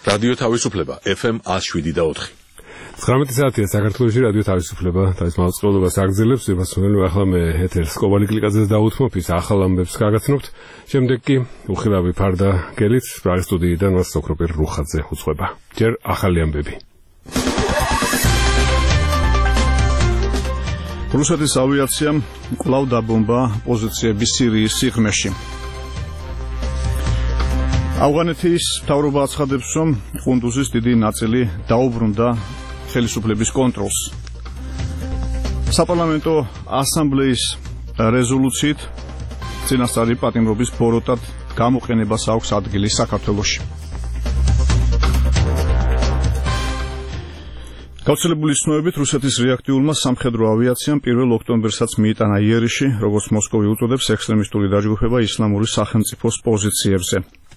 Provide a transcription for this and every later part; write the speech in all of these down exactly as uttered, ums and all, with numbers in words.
რადიო თავისუფლება ეფ ემ one oh seven და four. ცხრამეტი საათია საქართველოში რადიო თავისუფლება თავის მაუწყებლობას აგრძელებს. ებასმენელო ახლა მე ეთერს კობალი კლიკაძეს დაუთმობ, ის ახალ ამბებს გაგაცნობთ. შემდეგ კი უხილავი ფარდა გელით პრაღის სტუდიიდან მას ოქროპერ რუხაძე უძღვება. ჯერ ახალი ამბები. რუსეთის ავიაციამ კვლავ დაბომბა პოზიციები სირიის სიღრმეში. ავღანეთის მთავრობა აცხადებს, რომ ყუნდუზის დიდი ნაწილი დაუბრუნდა ხელისუფლების კონტროლს. საპარლამენტო ასამბლეის რეზოლუციით წინასწარი პატიმრობის ბოროტად გამოყენებას აქვს ადგილი საქართველოში. გავრცელებული ცნობებით რუსეთის რეაქტიულმა სამხედრო ავიაციამ პირველ ოქტომბერსაც მიიტანა იერიში, როგორც მოსკოვი უწოდებს, ექსტრემისტული დაჯგუფება ისლამური სახელმწიფოს პოზიციებზე.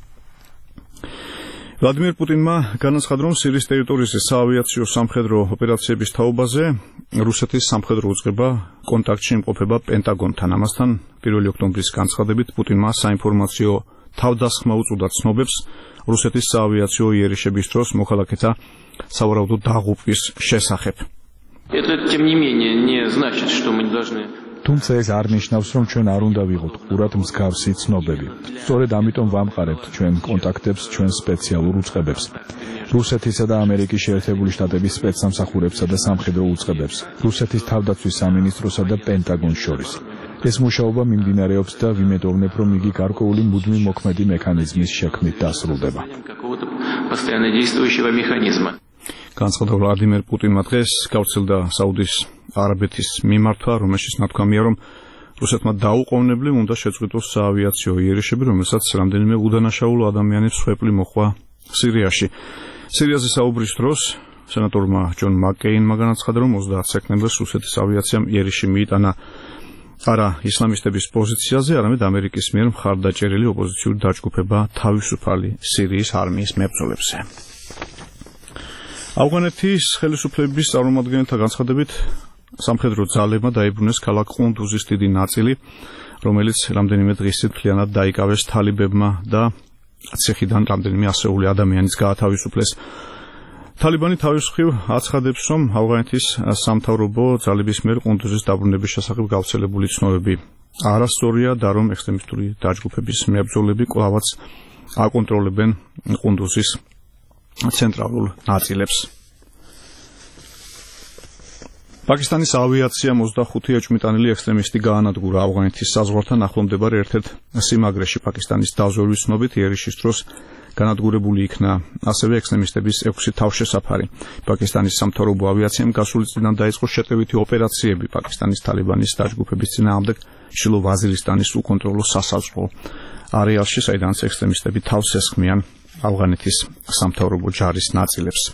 ვლადიმერ პუტინმა განაცხადა, რომ სირიის ტერიტორიაზე საავიაციო სამხედრო ოპერაციების თაობაზე რუსეთის სამხედრო უწყება კონტაქტში იმყოფება პენტაგონთან. ამასთან პირველი ოქტომბრის განცხადებით პუტინმა საინფორმაციო თავდასხმა უწოდა ცნობებს რუსეთის საავიაციო იერიშების დროს მოქალაქეთა სავარაუდო დაღუპვის შესახებ. თუმცა ეს არ ნიშნავს, რომ ჩვენ არ უნდა ვიყოთ ყურად მსგავსი ცნობები. სწორედ ამიტომ ვამყარებთ ჩვენ კონტაქტებს, ჩვენ სპეციალურ უწყებებს, რუსეთისა და ამერიკის შეერთებული შტატების სპეცსამსახურებსა და სამხედრო უწყებებს, რუსეთის თავდაცვის სამინისტროსა და პენტაგონს შორის. ეს მუშაობა მიმდინარეობს და ვიმედოვნებ, რომ იგი გარკვეული მუდმივი მოქმედი მექანიზმის შექმნით დასრულდება. განცხადა ვლადიმერ პუტინმა დღეს გავრცელდა საუდის არაბეთის მიმართვა, რომელშიც ნათქვამია, რომ რუსეთმა დაუყოვნებლივ უნდა შეწყვიტოს საავიაციო იერიშები, რომელსაც რამდენიმე უდანაშაულო ადამიანებს სვეპლი მოხვა სირიაში. სირიაზე საუბრის დროს სენატორმა ჯონ მაკკეინმა განაცხადა, რომ ოცდაათი სექტემბერს რუსეთის ავიაციამ იერიში მიიტანა არა ისლამისტების პოზიციაზე, არამედ ამერიკის მიერ მხარდაჭერილი ოპოზიციური დაჯგუფება თავისუფალი სირიის არმიის მებრძოლებზე. ავღანეთის ხელისუფლების წარმომადგენელთა განცხადებით სამხედრო ძალებმა დაიბრუნეს ქალაქ ყუნდუზის დიდი ნაწილი, რომელიც რამდენიმე დღის წინ მთლიანად დაიკავეს თალიბებმა და ციხიდან რამდენიმე ასეული ადამიანის გაათავისუფლეს. თალიბანი თავის მხრივ აცხადებს, რომ ავღანეთის სამთავრობო ძალების მიერ ყუნდუზის დაბრუნების შესახებ გავრცელებული ცნობები არასწორია და რომ ექსტრემისტული დაჯგუფების მებრძოლები კვლავაც აკონტროლებენ ყუნდუზის ცენტრალურ ნაწილებს. პაკისტანის ავიაციამ ოცდახუთი ეჭვმიტანილი ექსტრემისტი გაანადგურა ავღანეთის საზღვართან ახლომდებარე ერთ-ერთ სიმაგრეში. პაკისტანის დაზვერვის ცნობით იერიშის დროს განადგურებული იქნა ასევე ექსტრემისტების ექვსი თავშესაფარი. პაკისტანის სამთავრობო ავიაციამ გასული წლიდან დაიწყო შეტევითი ოპერაციები პაკისტანის თალიბანის დაჯგუფების წინააღმდეგ ჩრდილო ვაზირისტანის უკონტროლო სასაზღვრო არეალში, საიდანაც ექსტრემისტები თავს ესხმიან ავღანეთის სამთავრობო ჯარის ნაწილებს.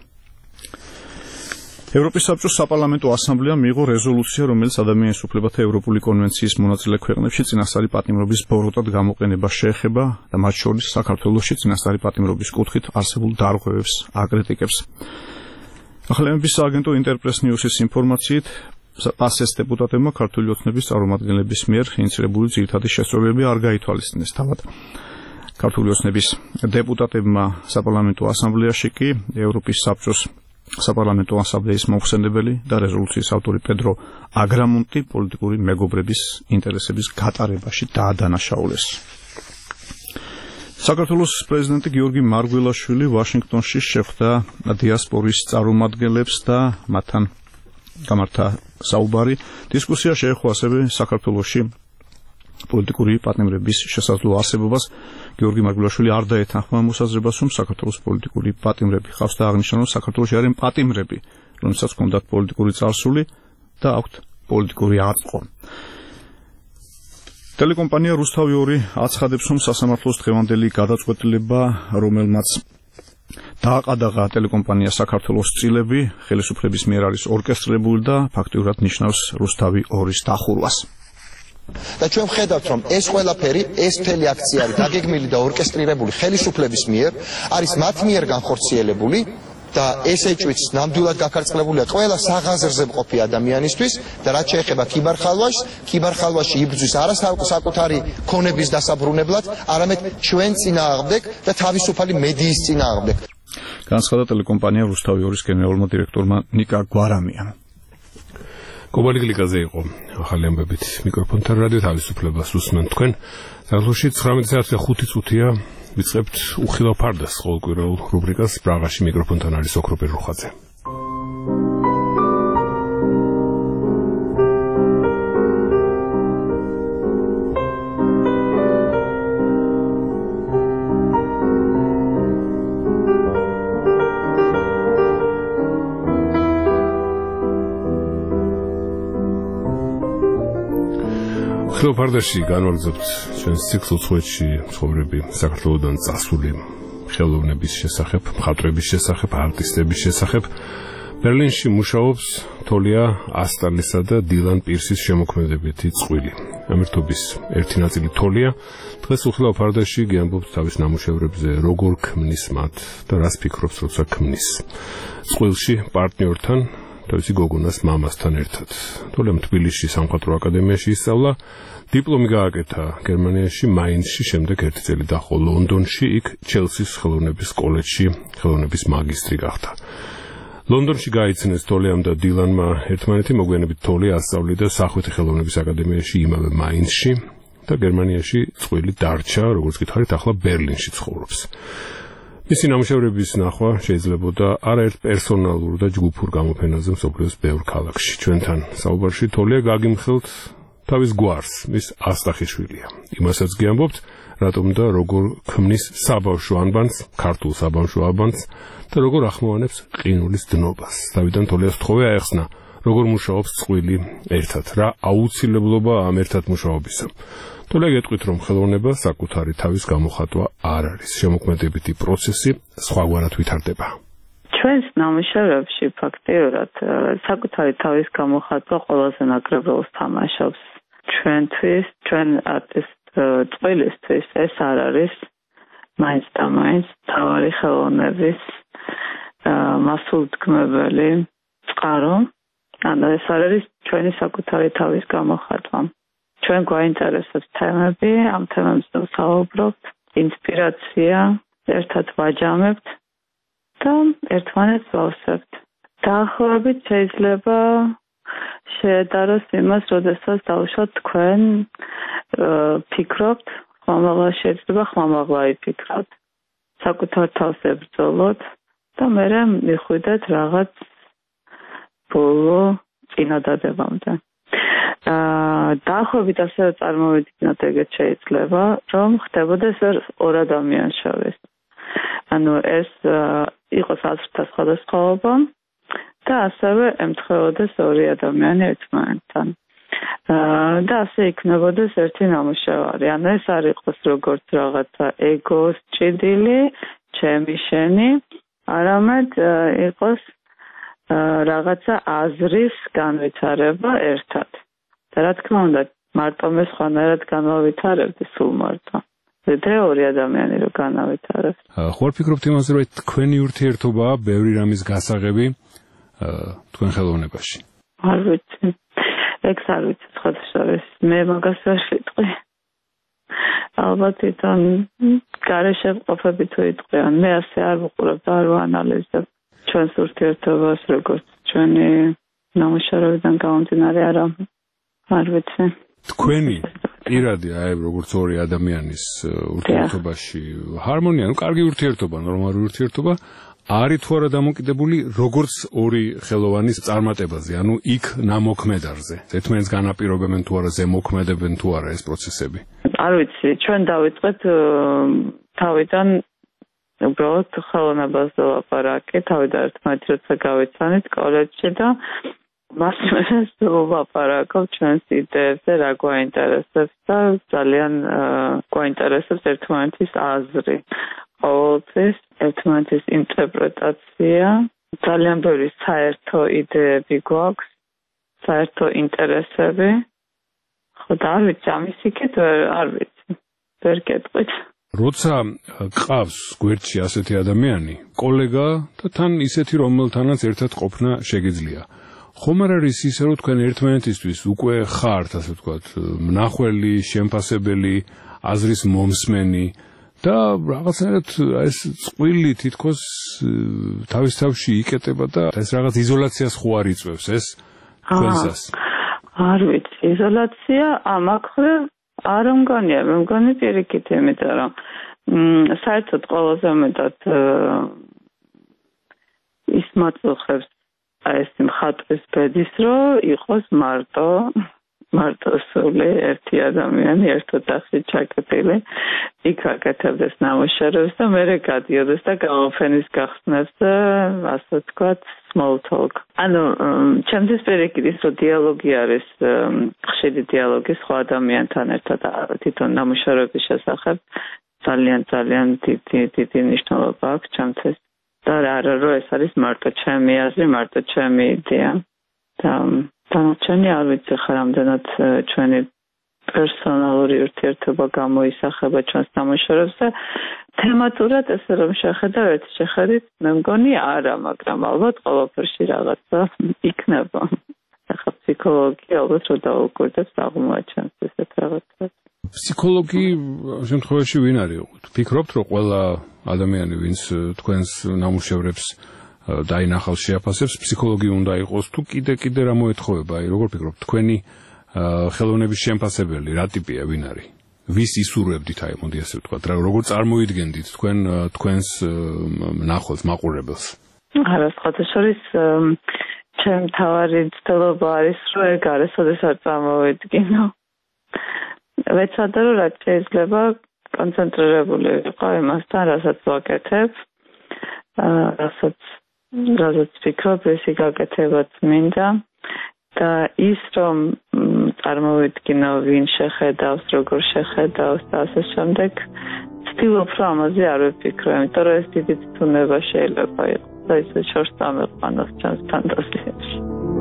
ევროპის საბჭოს საპარლამენტო ასამბლეამ მიიღო რეზოლუცია, რომელიც ადამიანის უფლებათა ევროპული კონვენციის მონაწილე ქვეყნებში წინასწარი პატიმრობის ბოროტად გამოყენებას შეეხება და მათ შორის საქართველოში წინასწარი პატიმრობის კუთხით არსებულ დარღვევებს აკრიტიკებს. ახალემების სააგენტო ინტერპრეს ნიუსის ინფორმაციით პასეს დეპუტატებმა ქართული ოცნების წარმომადგენლების მიერ ინიცირებული ძირითადი შესწავლები არ გაითვალისწინეს. თავად ქართული ოცნების დეპუტატებმა საპარლამენტო ასამბლეაში კი ევროპის საბჭოს საპარლამენტო ასამბლეის მოხსენებელი და რეზოლუციის ავტორი პედრო აგრამონტი პოლიტიკური მეგობრების ინტერესების გატარებაში დაადანაშაულეს. საქართველოს პრეზიდენტი გიორგი მარგველაშვილი ვაშინგტონში შეხვდა დიასპორის წარმომადგენლებს და მათთან გამართა საუბარი. დისკუსია შეეხო ასევე საქართველოში პოლიტიკური პატიმრების შესაძლო არსებობას. გიორგი მარგველაშვილი არ დაეთანხმა მოსაზრებას, რომ საქართველოს პოლიტიკური პატიმრები ხავს და აღნიშნა, რომ საქართველოში არიან პატიმრები, რომელსაც ჰქონდათ პოლიტიკური წარსული და აქვთ პოლიტიკური აწმყო. ტელეკომპანია რუსთავი ორი აცხადებს, რომ სასამართლოს დღევანდელი გადაწყვეტილება, რომელმაც დააყადაღა ტელეკომპანია საქართველოს წილები, ხელისუფლების მიერ არის ორკესტრირებული და ფაქტიურად ნიშნავს რუსთავი ორის დახურვას. და ჩვენ ვხედავთ, რომ ეს ყველაფერი, ეს მთელი აქცია არის დაგეგმილი და ორკესტრირებული ხელისუფლების მიერ, არის მათ მიერ განხორციელებული და ეს ეჭვიც ნამდვილად გაქარწყლებულია ყველა საღაზრზე მყოფი ადამიანისთვის და რაც შეეხება ქიბარხალვაშს, ქიბარხალვაში იბრძვის არა საკუთარი ქონების დასაბრუნებლად, არამედ ჩვენ წინააღმდეგ და თავისუფალი მედიის წინააღმდეგ. განცხადა ტელეკომპანია რუსთავი ორის გენერალურმა დირექტორმა ნიკა გვარამიამ. კობალიგლიკაზე იყო ახალი ამბებით მიკროფონთან რადიო თავისუფლებას უსმენ თქვენ. საქართველოში ცხრამეტი საათზე ხუთი წუთია ვიწყებთ უხილავ ფარდას ყოველკვირეულ რუბრიკას პრაღაში მიკროფონთან არის ოქროპე რუხაძე. უხილავ ფარდაში განვაგრძობთ ჩვენს ციკლს უცხოეთში ცხოვრები საქართველოდან წასული ხელოვნების შესახებ, მხატვრების შესახებ, არტისტების შესახებ. ბერლინში მუშაობს თოლია ასტალისა და დილან პირსის შემოქმედებითი წყვილი. ამერთობის ერთი ნაწილი თოლია დღეს უხილავ ფარდაში გიამბობთ თავის ნამუშევრებზე, როგორ ქმნის მათ და რას ფიქრობს, როცა ქმნის. წყვილში პარტნიორთან, თავისი გოგონას მამასთან ერთად. თოლიამ თბილისში სამხატვრო აკადემიაში ისწავლა, დიპლომი გააკეთა გერმანიაში, მაინცში, შემდეგ ერთი წელი დაჰყო ლონდონში, იქ ჩელსის ხელოვნების კოლეჯში ხელოვნების მაგისტრი გახდა. ლონდონში გაიცნეს თოლიამ და დილანმა ერთმანეთი, მოგვიანებით თოლია ასწავლიდა სახვითი ხელოვნების აკადემიაში, იმავე მაინცში და გერმანიაში წყვილი დარჩა, როგორც გითხარით, ახლა ბერლინში ცხოვრობს. მისი ნამუშევრების ნახვა შეიძლებოდა არაერთ პერსონალურ და ჯგუფურ გამოფენაზე მსოფლიოს ბევრ ქალაქში. ჩვენთან საუბარში თოლია გაგიმხელთ თავის გვარს, მის ასტახიშვილია. იმასაც გიამბობთ, რატომ და როგორ ქმნის საბავშვო ანბანს, ქართულ საბავშვო ანბანს და როგორ ახმოვანებს ყინულის დნობას. თავიდან თოლიას თხოვე აეხსნა, როგორ მუშაობს წყვილი ერთად, რა აუცილებლობა ამ ერთად მუშაობისა. თოლია გეტყვით, რომ ხელოვნება საკუთარი თავის გამოხატვა არ არის. შემოქმედებითი პროცესი სხვაგვარად ვითარდება. ჩვენს ნამუშევრებში ფაქტიურად საკუთარი თავის გამოხატვა ყველაზე ნაკლებ როლს თამაშობს. ჩვენთვის, ჩვენ არტისტ წყვილისთვის ეს არ არის მაინც და მაინც თავარი ხელოვნების მასულთქმებელი წყარო. ანუ ეს არ არის ჩვენი საკუთარი თავის გამოხატვა. ჩვენ გვაინტერესებს თემები, ამ თემებზე ვსაუბრობთ, ინსპირაცია, ერთად ვაჯამებთ და ერთმანეთს ვავსებთ. დაახლოებით შეიძლება შეედაროს იმას, როდესაც დავუშვათ თქვენ ფიქრობთ, ხმამაღლა შეიძლება ხმამაღლა იფიქროთ, საკუთარ თავს ებრძოლოთ და მერე მიხვიდეთ რაღაც ბოლო წინადადებამდე. დაახლოებით ასევე წარმოვიდგინოთ, ეგეც შეიძლება, რომ ხდებოდეს ორ ადამიანს შორის. ანუ ეს იყოს აზრთა სხვადასხვაობა და ასევე ემთხვეოდეს ორი ადამიანი ერთმანეთთან. და ასე იქნებოდეს ერთი ნამუშევარი. ანუ ეს არ იყოს როგორც რაღაცა ეგოს ჭიდილი, ჩემი შენი, არამედ იყოს რაღაცა აზრის განვითარება ერთად. და რა თქმა უნდა, მარტო მე სხვანაირად განავითარებდი სულ მარტო. ზედე ორი ადამიანი რო განავითარებს. ხო არ ფიქრობთ იმაზე, რომ თქვენი ურთიერთობაა ბევრი რამის გასაღები თქვენ ხელოვნებაში? არ ვიცი. ეგ არ ვიცი სხვადასხვა. მე მაგას ვერ ვიტყვი. ალბათ თან გარეშე ყოფები თუ იტყვიან. მე ასე არ ვუყურებ და არ ვანალიზებ ჩვენს ურთიერთობას, როგორც ჩვენი ნამუშევრებიდან გამომდინარე არა. არ ვიცი. თქვენი პირადი აი როგორც ორი ადამიანის ურთიერთობაში ჰარმონია, ну კარგი ურთიერთობა, ნორმალური ურთიერთობა არის თუ არა დამოკიდებული როგორც ორი ხელოვანის წარმატებაზე, ანუ იქ ნამოქმედარზე. ერთმანეთს განაპირობებენ თუ არა, ზემოქმედებენ თუ არა ეს პროცესები. არ ვიცი, ჩვენ დავიწყეთ თავიდან უბრალოდ ხელოვნებას ვლაპარაკი, თავიდან ერთმანეთს როცა გავიცანით კოლეჯში და მას მერეს ვლაპარაკობ ჩვენს იდეებზე, რა გვაინტერესებს და ძალიან გვაინტერესებს ერთმანეთის აზრი. ყოველთვის ერთმანეთის ინტერპრეტაცია, ძალიან ბევრი საერთო იდეები გვაქვს, საერთო ინტერესები. ხო და არ ვიცი, ამის იქით არ ვიცი, ვერ გეტყვით. როცა ყავს გვერდში ასეთი ადამიანი, კოლეგა და თან ისეთი, რომელთანაც ერთად ყოფნა შეგიძლია. ხომ არ არის ისე, რომ თქვენ ერთმანეთისთვის უკვე ხართ, ასე ვთქვათ, მნახველი, შემფასებელი, აზრის მომსმენი და რაღაცნაირად ეს წყვილი თითქოს თავის თავში იკეტება და ეს რაღაც იზოლაციას ხო არ იწვევს ეს თქვენსას? არ ვიცი, იზოლაცია ამახრე არ მგონია, მე მგონი პირიქით, იმიტომ რომ საერთოდ ყველაზე მეტად ის მაწუხებს აი ეს მხატვრის ბედის, რომ იყოს მარტო მარტო სული ერთი ადამიანი ერთ ოთახში ჩაკეტილი, იქ აკეთებდეს ნამუშევრებს და მერე გადიოდეს და გამოფენის გახსნას და ასე ვთქვათ small talk. ანუ ჩემთვის პირიქით ის რომ დიალოგი არის ხშირი დიალოგი სხვა ადამიანთან ერთად თვითონ ნამუშევრების შესახებ ძალიან ძალიან დიდი დიდი მნიშვნელობა აქვს ჩემთვის. და არა რომ ეს არის მარტო ჩემი აზრი, მარტო ჩემი იდეა. და დანარჩენი არ ვიცი ხარ ამდენად ჩვენი პერსონალური ურთიერთობა გამოისახება ჩვენს ნამუშევრებს და თემატურად ესე რომ შეხედავ ერთი შეხედვით მე მგონი არა, მაგრამ ალბათ ყველაფერში რაღაცა იქნება. ახლა ფსიქოლოგია ალბათ რომ დაუკვირდებს აღმოაჩენს ესეთ რაღაცას. ფსიქოლოგი შემთხვევაში ვინ არის? ფიქრობთ რომ ყველა ადამიანი ვინც თქვენს ნამუშევრებს დაინახავს შეაფასებს ფსიქოლოგი უნდა იყოს თუ კიდე კიდე რა მოეთხოვება? აი როგორ ფიქრობთ თქვენი ხელოვნების შემფასებელი რა ტიპია, ვინ არის? ვის ისურვებდით აი მოდი ასე ვთქვათ, რა როგორ წარმოიდგენდით თქვენ თქვენს ნახოს მაყურებელს? არა, სხვადასხვის ჩემ თავარი ცდილობა არის რომ ეგ არის, ოდესაც წარმოვიდგინო. ვეცადე რომ რაც შეიძლება კონცენტრირებული ვიყო იმასთან, რასაც ვაკეთებ, რასაც რასაც ვფიქრობ, ესე გაკეთებაც მინდა და ის რომ წარმოვიდგინო ვინ შეხედავს, როგორ შეხედავს და ასე შემდეგ, ვცდილობ რომ ამაზე არ ვფიქრო, იმიტომ რომ ეს დიდი ცდუნება შეიძლება იყოს და ისე შორს წამეყვანოს ჩემს ფანტაზიაში.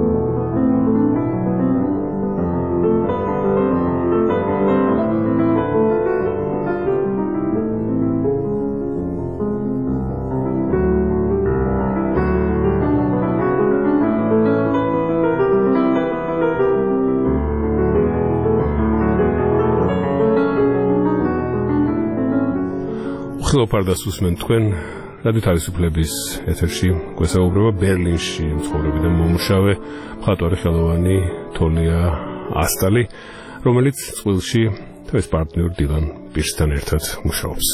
ხილოფარდას უსმენ თქვენ რადიო თავისუფლების ეთერში გვესაუბრება ბერლინში მცხოვრები და მომუშავე მხატვარი ხელოვანი თოლია ასტალი, რომელიც წყვილში თავის პარტნიორ დილან პირსთან ერთად მუშაობს.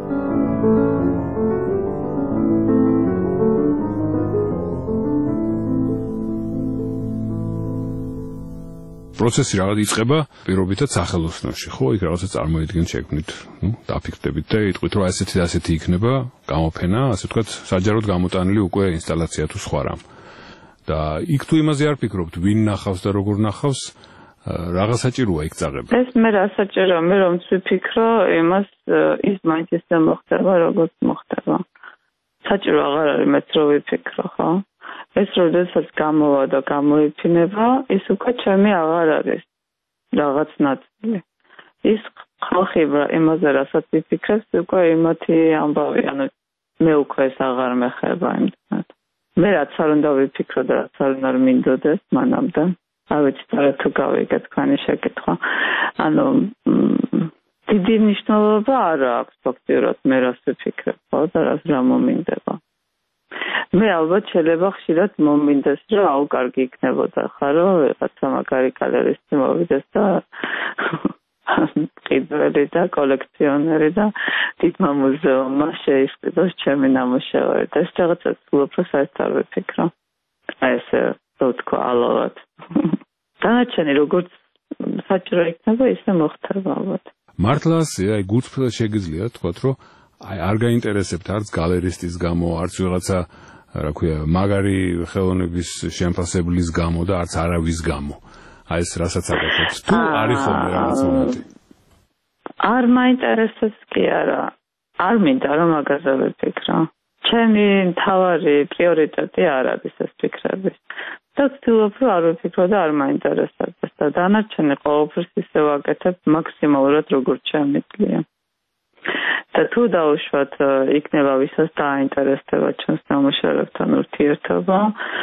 პროცესი რაღაც იწყება პირობითად სახელოსნოში, ხო? იქ რაღაცა წარმოიდგენთ, შექმნით, ნუ, დაფიქრდებით და იტყვით, რომ ასეთი და ასეთი იქნება გამოფენა, ასე ვთქვათ, საჯაროდ გამოტანილი უკვე ინსტალაცია თუ სხვა რამ. და იქ თუ იმაზე არ ფიქრობთ, ვინ ნახავს და როგორ ნახავს, რაღაც საჭიროა იქ წაღება. ეს მე რა საჭიროა, მე რომ ვფიქრო, იმას ის მაინც ისე მოხდება, როგორც მოხდება. საჭირო აღარ არის მეც რომ ვიფიქრო, ხო? ეს როდესაც გამოვა და გამოიფინება, ის უკვე ჩემი აღარ არის რაღაც ნაწილი. ის ხალხი იმაზე რასაც იფიქრებს, უკვე იმათი ამბავი, ანუ მე უკვე ეს აღარ მეხება იმდანად. მე რაც არ უნდა ვიფიქრო და რაც არ უნდა მინდოდეს მანამდე. არ ვიცი თუ გავიგე თქვენი შეკითხვა. ანუ დიდი მნიშვნელობა არ აქვს ფაქტიურად მე რას ვიფიქრებ, ხო და რას რა მომინდება. მე ალბათ შეიძლება ხშირად მომინდეს, რომ აუ კარგი იქნებოდა ხა, რომ რაღაცა მაგარი გალერისტი მოვიდეს და ყიდველი და კოლექციონერი და დიდმა მუზეუმმა შეისყიდოს ჩემი ნამუშევარი და ეს რაღაცა უფრო საერთოდ არ ვიფიქრო. აი ესე თქო ალავად. დანარჩენი როგორც საჭირო იქნება, ისე მოხდება ალბათ. მართლა აი გულწრფელად შეგიძლია თქვათ, რომ აი არ გაინტერესებთ არც გალერისტის გამო, არც ვიღაცა რა ქვია, მაგარი ხელოვნების შემფასებლის გამო და არც არავის გამო. აი ეს რასაც აკეთებს, თუ არის ხოლმე რაღაც მომენტი. არ მაინტერესებს კი არა. არ მინდა რომ მაგაზე ვიფიქრო. ჩემი მთავარი პრიორიტეტი არ არის ეს ფიქრები. და ვცდილობ რომ არ ვიფიქრო და არ მაინტერესებს და დანარჩენი ყოველთვის ისე ვაკეთებ მაქსიმალურად როგორც შემიძლია. და თუ დაუშვათ იქნება ვისაც დააინტერესდება ჩვენს ნამუშევრებთან ურთიერთობა,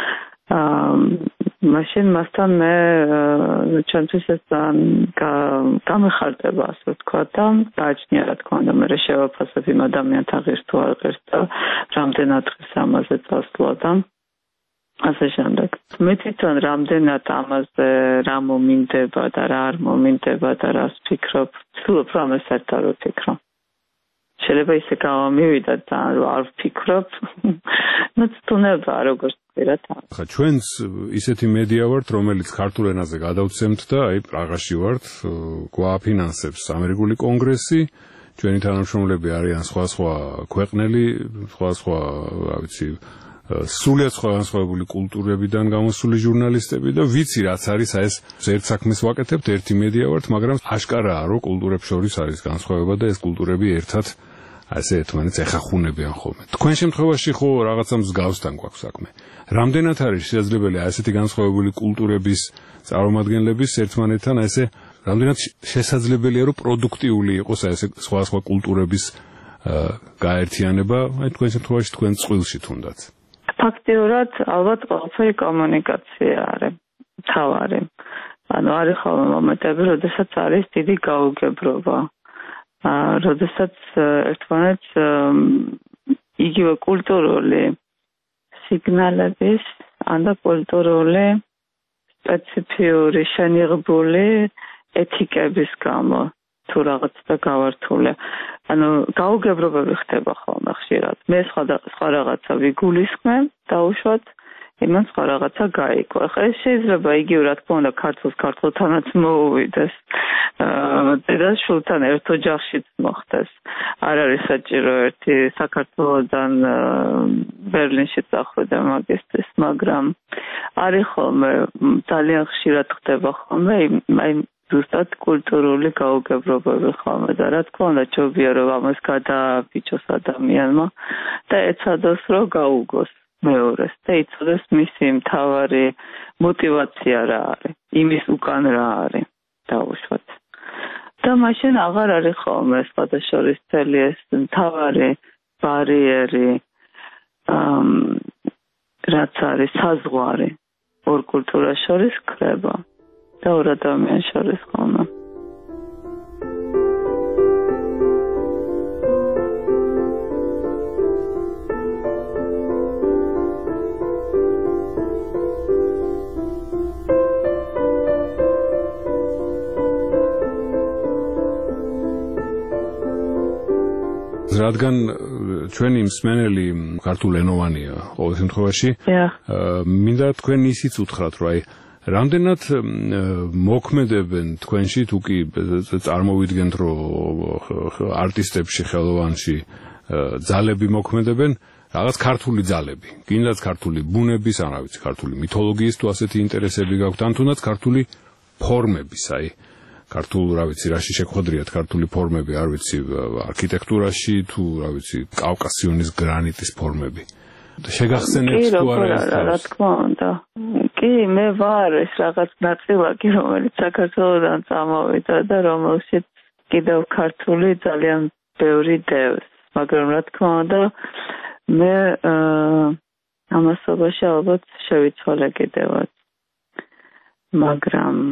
მაშინ მასთან მე ჩვენთვის ეს გამეხარდება, ასე ვთქვათ, და გააჩნია, რა თქმა უნდა, მე შევაფასებ იმ ადამიანთა ღირს თუ არ ღირს და რამდენად ღირს ამაზე წასვლა და ასე შემდეგ. მე თვითონ რამდენად ამაზე რა მომინდება და რა არ მომინდება და რას ვფიქრობ, ვცდილობ რომ ეს საერთოდ არ ვფიქრო. შეიძლება ისე გამომივიდა და არ ვფიქრობ. ნუ თუნება როგორც ვერათ. ხა ჩვენს ისეთი მედია ვართ, რომელიც ქართულ ენაზე გადავცემთ და აი პრაღაში ვართ, გვააფინანსებს ამერიკული კონგრესი, ჩვენი თანამშრომლები არიან სხვა-სხვა ქვეყნელი, სხვა-სხვა, რა ვიცი, სრულიად სხვადასხვაებული კულტურებიდან გამოსული ჟურნალისტები და ვიცი რაც არის აი ეს ერთ საქმეს ვაკეთებთ, ერთი მედია ვართ, მაგრამ აშკარაა რომ კულტურებს შორის არის განსხვავება და ეს კულტურები ერთად ასე ერთმანეთს ეხახუნებიან ხოლმე. თქვენ შემთხვევაში ხო რაღაცა მსგავსთან გვაქვს საქმე. რამდენად არის შესაძლებელი ასეთი განსხვავებული კულტურების წარმომადგენლების ერთმანეთთან ასე რამდენად შესაძლებელია რომ პროდუქტიული იყოს ასე სხვა-სხვა კულტურების გაერთიანება, აი თქვენ შემთხვევაში თქვენ წყვილში თუნდაც. ფაქტიურად ალბათ ყველაფერი კომუნიკაცია არის თავარი. ანუ არის ხოლმე მომენტები, როდესაც არის დიდი გაუგებრობა. როდესაც ერთმანეთს იგივე კულტურული სიგნალების ან და კულტურული სპეციფიური შენიღბული ეთიკების გამო თუ რაღაცა გავართულია. ანუ გაუგებრობები ხდება ხოლმე ხშირად. მე სხვა რაღაცა ვიგულისხმებ დაუშვათ, იმან სხვა რაღაცა გაიგო. ახლა ეს შეიძლება იგივე რა თქმა უნდა ქართულს ქართულთანაც მოუვიდეს. და შულთან ერთ ოჯახშიც მოხდეს. არ არის საჭირო ერთი საქართველოდან ბერლინში წახვიდე მაგისტრის, მაგრამ არის ხოლმე ძალიან ხშირად ხდება ხოლმე აი ზუსტად კულტურული გაუგებრობები ხოლმე და რა თქმა უნდა ჯობია რომ ამას გადააბიჭოს ადამიანმა და ეცადოს რომ გაუგოს მეორეს და იცოდეს მისი მთავარი мотиваცია რა არის, იმის უკან რა არის დაუშვათ. და მაშინ აღარ არის ხოლმე სხვადასხვის წელი ეს მთავარი ბარიერი რაც არის საზღვარი ორ კულტურას შორის ქრება და ორ ადამიანს შორის ხოლმე. რადგან ჩვენი მსმენელი ქართულენოვანია ყოველ შემთხვევაში, მინდა თქვენ ისიც უთხრათ, რომ აი რამდენად მოქმედებენ თქვენში თუ კი წარმოვიდგენთ, რომ არტისტებში, ხელოვანში ძალები მოქმედებენ, რაღაც ქართული ძალები, კიდაც ქართული ბუნების, ან რა ვიცი, ქართული მითოლოგიის თუ ასეთი ინტერესები გაქვთ, ან თუნდაც ქართული ფორმების, აი ქართულ, რა ვიცი, რაში შეგხვედრიათ ქართული ფორმები, არ ვიცი, არქიტექტურაში თუ, რა ვიცი, კავკასიონის გრანიტის ფორმები. შეგახსენებთ თუ არა ეს? რა თქმა უნდა. კი, მე ვარ ეს რაღაც ნაწილაკი, რომელიც საქართველოდან წამოვიდა და რომელშიც კიდევ ქართული ძალიან ბევრი დევს. მაგრამ რა თქმა უნდა, მე ამასობაში ალბათ შევიცვალე კიდევაც. მაგრამ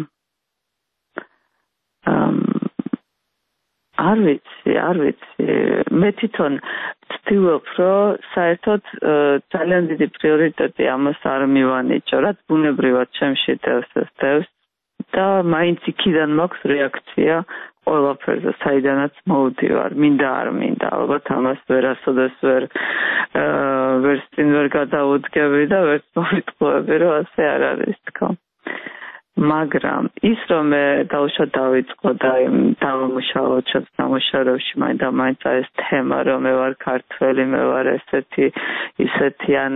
არ ვიცი, არ ვიცი. მე თვითონ ვცდილობ, რომ საერთოდ ძალიან დიდი პრიორიტეტი ამას არ მივანიჭო, რაც ბუნებრივად ჩემში დევს ეს დევს და მაინც იქიდან მაქვს რეაქცია ყველაფერზე, საიდანაც მოვდივარ, მინდა არ მინდა. ალბათ ამას ვერასოდეს ვერ ვერც წინ ვერ გადავუდგები და ვერც მოვიტყუები, რომ ასე არ არის თქო. მაგრამ ის რომ მე დავშვა დავიწყო და დავამუშავო ჩემს ნამუშევრებში მაინც და მაინც ეს თემა რომ მე ვარ ქართველი, მე ვარ ესეთი ისეთი ან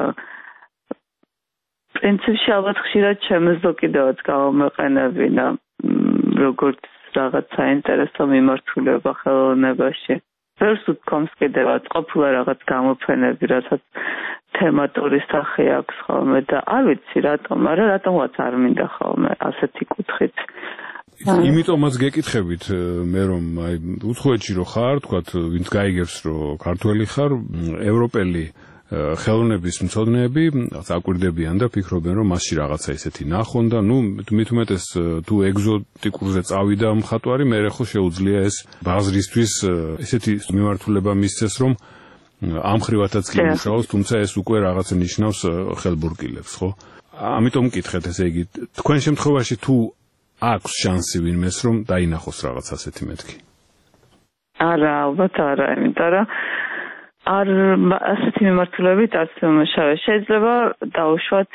პრინციპში ალბათ ხშირად ჩემზე კიდევაც გავამეყენებინა როგორც რაღაც საინტერესო მიმართულება ხელოვნებაში. ვერც უთქვამს კიდევაც ყოფილა რაღაც გამოფენები, რასაც თემატური სახე აქვს ხოლმე და არ ვიცი რატომ, მაგრამ რატომაც არ მინდა ხოლმე ასეთი კუთხით. იმიტომაც გეკითხებით მე რომ აი უცხოეთში რო ხარ, თქვათ, ვინც გაიგებს რომ ქართველი ხარ, ევროპელი ხელოვნების მცოდნეები წაკვირდებიან და ფიქრობენ, რომ მასში რაღაცა ისეთი ნახონ და ნუ მით უმეტეს თუ ეგზოტიკურზე წავიდა მხატვარი, მე ხო შეუძლია ეს ბაზრისთვის ესეთი მიმართულება მისცეს, რომ ამ ხრივათაც კი მუშაობს, თუმცა ეს უკვე რაღაცა ნიშნავს ხელბურკილებს, ხო? ამიტომ მკითხეთ, ესე იგი, თქვენ შემთხვევაში თუ აქვს შანსი ვინმეს, რომ დაინახოს რაღაც ასეთი მეთქი? არა, ალბათ არა, იმიტომ რომ არ ასეთი მიმართულებით არც მომშავე. შეიძლება დაუშვათ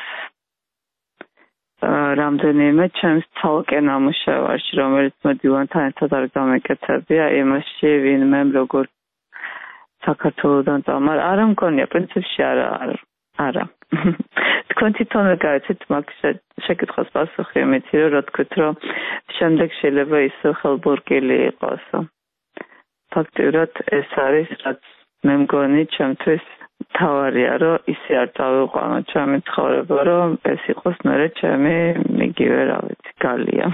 რამდენიმე ჩემს ცალკე ნამუშევარში, რომელიც მოდივანთან ერთად არ გამეკეთებია, იმაში ვინმე როგორ საქართველოდან წამარ, არა მგონია, პრინციპში არა, არა. თქვენ თვითონ გაიცით მაგ შეკითხვას პასუხი იმითი, რომ რა თქვით, რომ შემდეგ შეიძლება ისე ხელბურკილი იყოს. ფაქტიურად ეს არის, რაც მე მგონი ჩემთვის თავარია, რომ ისე არ წავიყვანო ჩემი ცხოვრება, რომ ეს იყოს მერე ჩემი იგივე, რა ვიცი, გალია.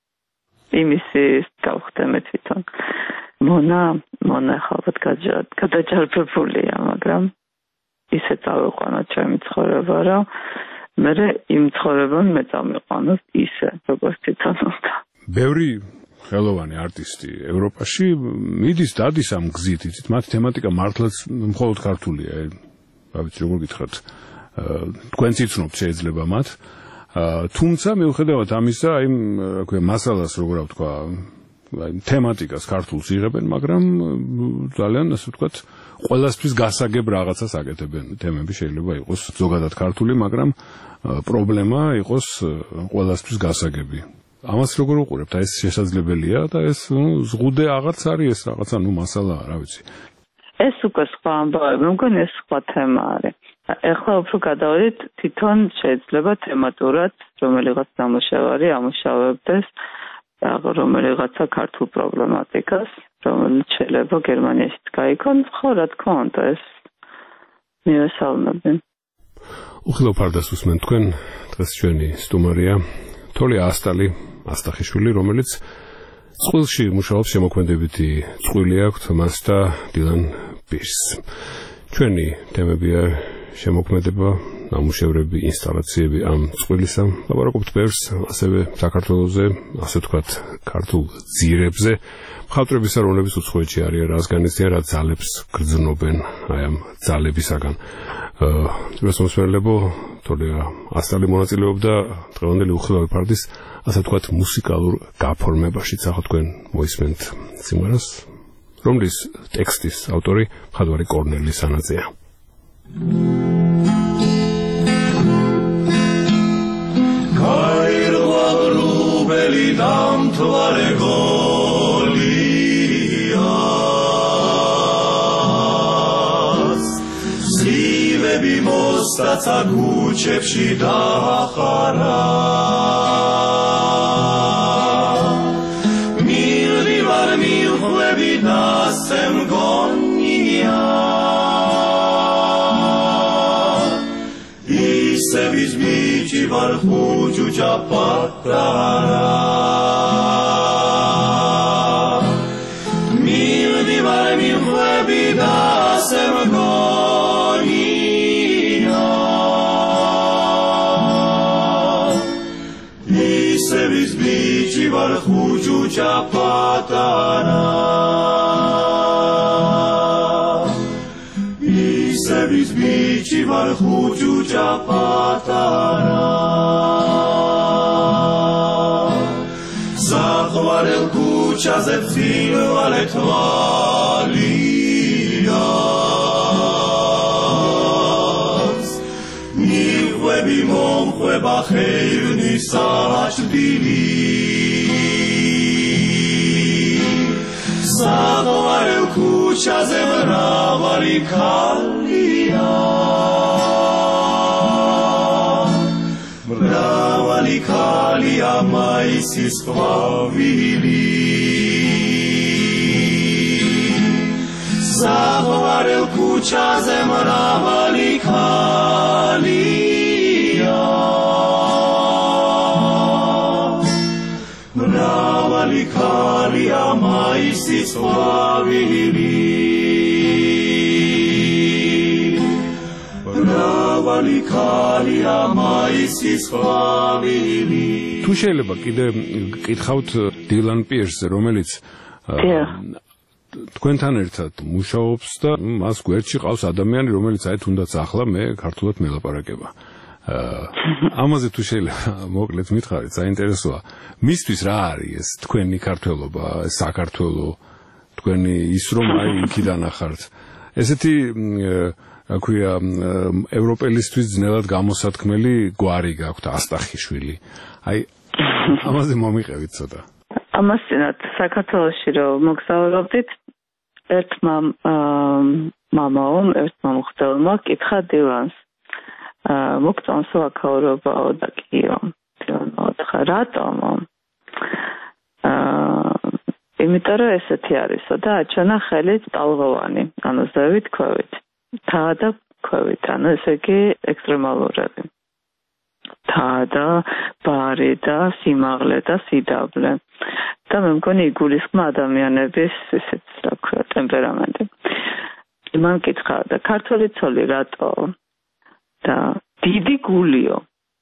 იმისი გავხდე მე თვითონ. მონა, მონა ხალხად გადაჯარბებულია, მაგრამ ისე წავიყვანო ჩემი ცხოვრება, რომ მერე იმ ცხოვრებამ მე წამიყვანოს ისე, როგორც თვითონ უნდა. ბევრი ხელოვანი არტისტი ევროპაში მიდის დადის ამ გზით, იცით, მათი თემატიკა მართლაც მხოლოდ ქართულია. რა ვიცი, როგორ გითხრათ, თქვენც იცნობთ შეიძლება მათ. თუმცა მიუხედავად ამისა, იმ რა ქვია, მასალას როგორ ვთქვა, აი თემატიკას ქართულს იღებენ, მაგრამ ძალიან ასე ვთქვათ, ყველასთვის გასაგებ რაღაცას აკეთებენ. თემები შეიძლება იყოს ზოგადად ქართული, მაგრამ პრობლემა იყოს ყველასთვის გასაგები. ამას როგორ უყურებთ? აი ეს შესაძლებელია და ეს ნუ ზღუდე აღარც არის ეს რაღაცა, ნუ მასალაა, რა ვიცი. ეს უკვე სხვა ამბავი, მე მგონი ეს სხვა თემა არის. ეხლა უფრო გადავიდეთ, თვითონ შეიძლება თემატურად რომელიღაც ნამუშევარი ამუშავებდეს რომელიღაცა ქართულ პრობლემატიკას, რომელიც შეიძლება გერმანიაშიც გაიქონოს, ხო, რა თქმა უნდა, ეს მიესალმებენ. უხილავ ფარდას უსმენ თქვენ, დღეს ჩვენი სტუმარია თოლი ასტალი ასტახიშვილი, რომელიც წყვილში მუშაობს, შემოქმედებითი წყვილი აქვს მას და დილან პირს. ჩვენი თემებია შემოქმედება, ნამუშევრები, ინსტალაციები ამ წყვილისა. ლაპარაკობთ ბევრს, ასევე საქართველოზე, ასე ვთქვათ, ქართულ ძირებზე. მხატვრებისა, რომლებიც უცხოეთში არიან, რას განიცდიან, რა ძალებს გრძნობენ აი ამ ძალებისაგან. ეს მოსმენელებო თორე ასტალი მონაწილეობდა დღევანდელი უხილავი ფარდის, ასე ვთქვათ, მუსიკალურ გაფორმებაში. ახლა თქვენ მოისმენთ სიმღერას, რომლის ტექსტის ავტორი მხატვარი კორნელი სანაძეა. გაირვა ბრუბელი დამთვარე გოლიას, სივები მოსტაცა ქუჩებში დაახარა, მივდივარ მივხვევი და სემგონია, ისევის ბიჭი ვარ ხუჭუჭა პატარა, მივდივარ მივხვევი და სემგონია, ისევის ბიჭი ვარ ხუჭუჭა პატარა, ისევის ბიჭი ვარ ხუჭუჭა პატარა, საყვარელ ქუჩაზე ფინვალე თვალიას, მიხვები მომხვება ხეირნი საჭდილი, საყვარელ ქუჩაზე მრავალი ქალია, მრავალი ქალია მაისის ყვავილი, საყვარელ ქუჩაზე მრავალი ქალია, მრავალი ქალია მაისის ყვავილი, მრავალი ქალია მაისის ყვავილი. თუ შეიძლება კიდე გკითხავთ დილან პირსზე, რომელიც თქვენთან ერთად მუშაობს და მას გვერდში ყავს ადამიანი, რომელიც აი თუნდაც ახლა მე ქართულად მელაპარაკება. ამაზე თუ შეიძლება მოკლედ მითხარით, საინტერესოა. მისთვის რა არის ეს თქვენი ქართველობა, საქართველო, თქვენი ის რომ აი იქიდან ახართ. ესეთი რა ქვია ევროპელისთვის ძნელად გამოსათქმელი გვარი გაქვთ ასტახიშვილი. აი ამაზე მომიყევით ცოტა. ამასთანავე საქართველოში რომ მოგზაურობდით, ერთმა მამაომ, ერთმა მღვდელმა კითხა დილანს. მოგწონს ვაქაურობაო და კიო. დილანო და რატომ? იმიტომ რომ ესეთი არისო და აჩვენა ხელით ტალღოვანი, ანუ ზევით ქვევით. თა და ქვევით, ანუ ესე იგი ექსტრემალურები. თა და ბარი და სიმაღლე და სიდავლე. და მე მგონი იგულისხმა ადამიანების ესეც რა ქვია ტემპერამენტი. მან კითხა და ქართული ცოლი რატო? და დიდი გულიო.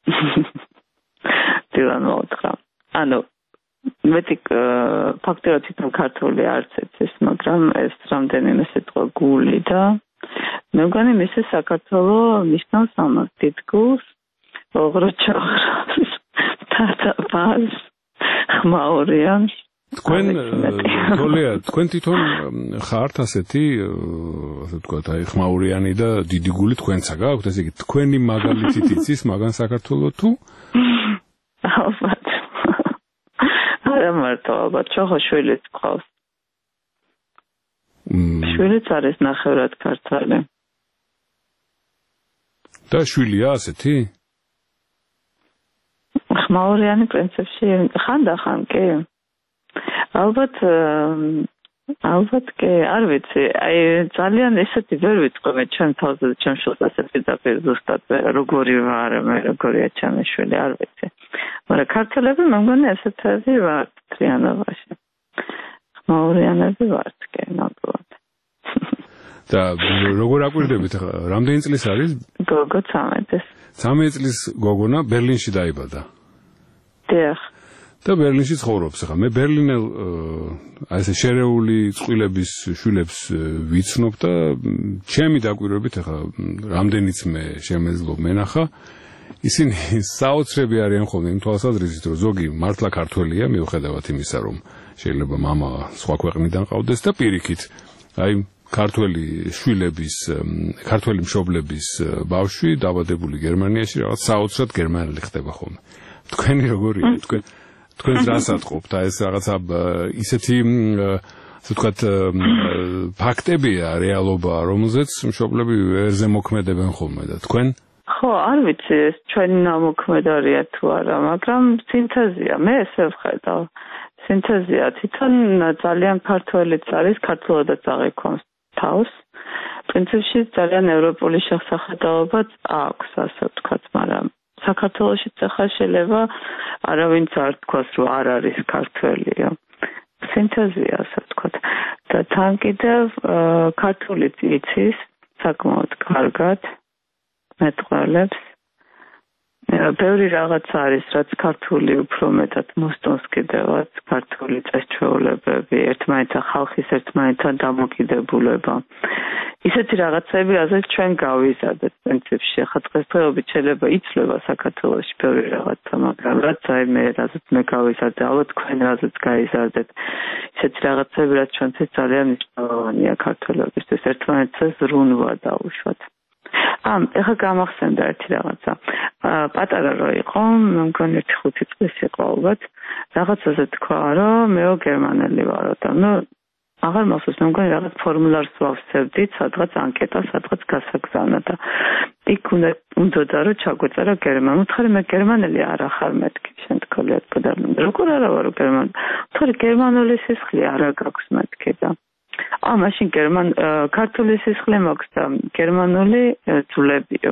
დილან მოუთხრა. ანუ მეტი ფაქტორად თვითონ ქართული არც ეს, მაგრამ ეს რამდენიმე სიტყვა გული და მე მგონი მისი საქართველო ნიშნავს ამას დიდ გულს, ოღროჩოღრას, თათაფას, ხმაურიანს. თქვენ თოლია, თქვენ თვითონ ხართ ასეთი, ასე ვთქვათ, აი ხმაურიანი და დიდი გული თქვენცა გაქვთ, ესე იგი თქვენი მაგალითით იცის მაგან საქართველო თუ? ალბათ. არა მარტო, ალბათ ჩოხო შვილიც ყავს. შვილიც არის ნახევრად ქართველი. და შვილია ასეთი? ხმაურიანი პრინციპში ხანდახან კი. ალბათ ალბათ კი, არ ვიცი, აი ძალიან ესეთი ვერ ვიწყობ ჩემ თავზე და ჩემ შვილს ასეთი დაპირ ზუსტად როგორი ვარ, მე როგორია ჩემი შვილი, არ ვიცი. მაგრამ ქართველები მე მგონი ესეთები ვართ თლიანობაში. ხმაურიანები ვართ კი, ნამდვილად. და როგორ აკვირდებით, რამდენი წლის არის? გოგო ცამეტი. ცამეტი წლის გოგონა ბერლინში დაიბადა. დიახ. და ბერლინში ცხოვრობს ახლა. მე ბერლინელ აი ესე შერეული წყვილების შვილებს ვიცნობ და ჩემი დაკვირვებით ახლა რამდენიც მე შემეძლო მენახა, ისინი საოცრები არიან ხოლმე იმ თვალსაზრისით, რომ ზოგი მართლა ქართველია, მიუხედავად იმისა, რომ შეიძლება მამა სხვა ქვეყნიდან ყავდეს და პირიქით აი ქართველი შვილების, ქართველი მშობლების ბავშვი დაბადებული გერმანიაში რაღაც საოცრად გერმანელი ხდება ხოლმე. თქვენი როგორია? თქვენ თქვენს რას ატყობთ? აი ეს რაღაცა ისეთი ასე ვთქვათ ფაქტებია, რეალობა, რომელზეც მშობლები ვერ ზემოქმედებენ ხოლმე და თქვენ? ხო, არ ვიცი ეს ჩვენი ნამოქმედარია თუ არა, მაგრამ სინთეზია, მე ესე ვხედავ. სინთეზია, თვითონ ძალიან ქართველიც არის, ქართულადაც აღიქვამს თავს. პრინციპში ძალიან ევროპული შესახედაობაც აქვს, ასე ვთქვათ, მაგრამ საქართველოშიც ახლა შეიძლება არავინც არ თქვას, რომ არ არის ქართველია. სინთეზია, ასე ვთქვათ. და თან კიდევ ქართულიც იცის საკმაოდ კარგად მეტყველებს. ბევრი რაღაც არის, რაც ქართული უფრო მეტად მოსწონს კიდევაც, ქართული წესჩვეულებები, ერთმანეთთან ხალხის ერთმანეთთან დამოკიდებულება. ისეთი რაღაცები, რასაც ჩვენ გავიზარდეთ პრინციპში. ახლა დღესდღეობით შეიძლება იცვლება საქართველოში ბევრი რაღაცა, მაგრამ რაც აი მე, რასაც მე გავიზარდე, ალბათ თქვენ რასაც გაიზარდეთ. ისეთი რაღაცები, რაც ჩვენთვის ძალიან მნიშვნელოვანია ქართველებისთვის, ერთმანეთზე ზრუნვა დაუშვათ. ამ, ეხლა გამახსენდა ერთი რაღაცა. პატარა რო იყო, მე მგონი ერთი ხუთი წლის იყო ალბათ, რაღაცაზე თქვა, რომ მეო გერმანელი ვარო და ნუ აღარ მახსოვს, მე მგონი რაღაც ფორმულარს ვავსებდით, სადღაც ანკეტა, სადღაც გასაგზავნა და იქ უნდა უნდა რომ ჩაგვეწერა გერმანულ. ხარი მე გერმანელი არ ახარ მეთქი, შენ თქოლიათ და როგორ არა ვარო გერმანელი. ხარი გერმანული სისხლი არა გაქვს მეთქი და აა მაშინ გერმან ქართული სისხლი მაქვს და გერმანული ძვლებიო.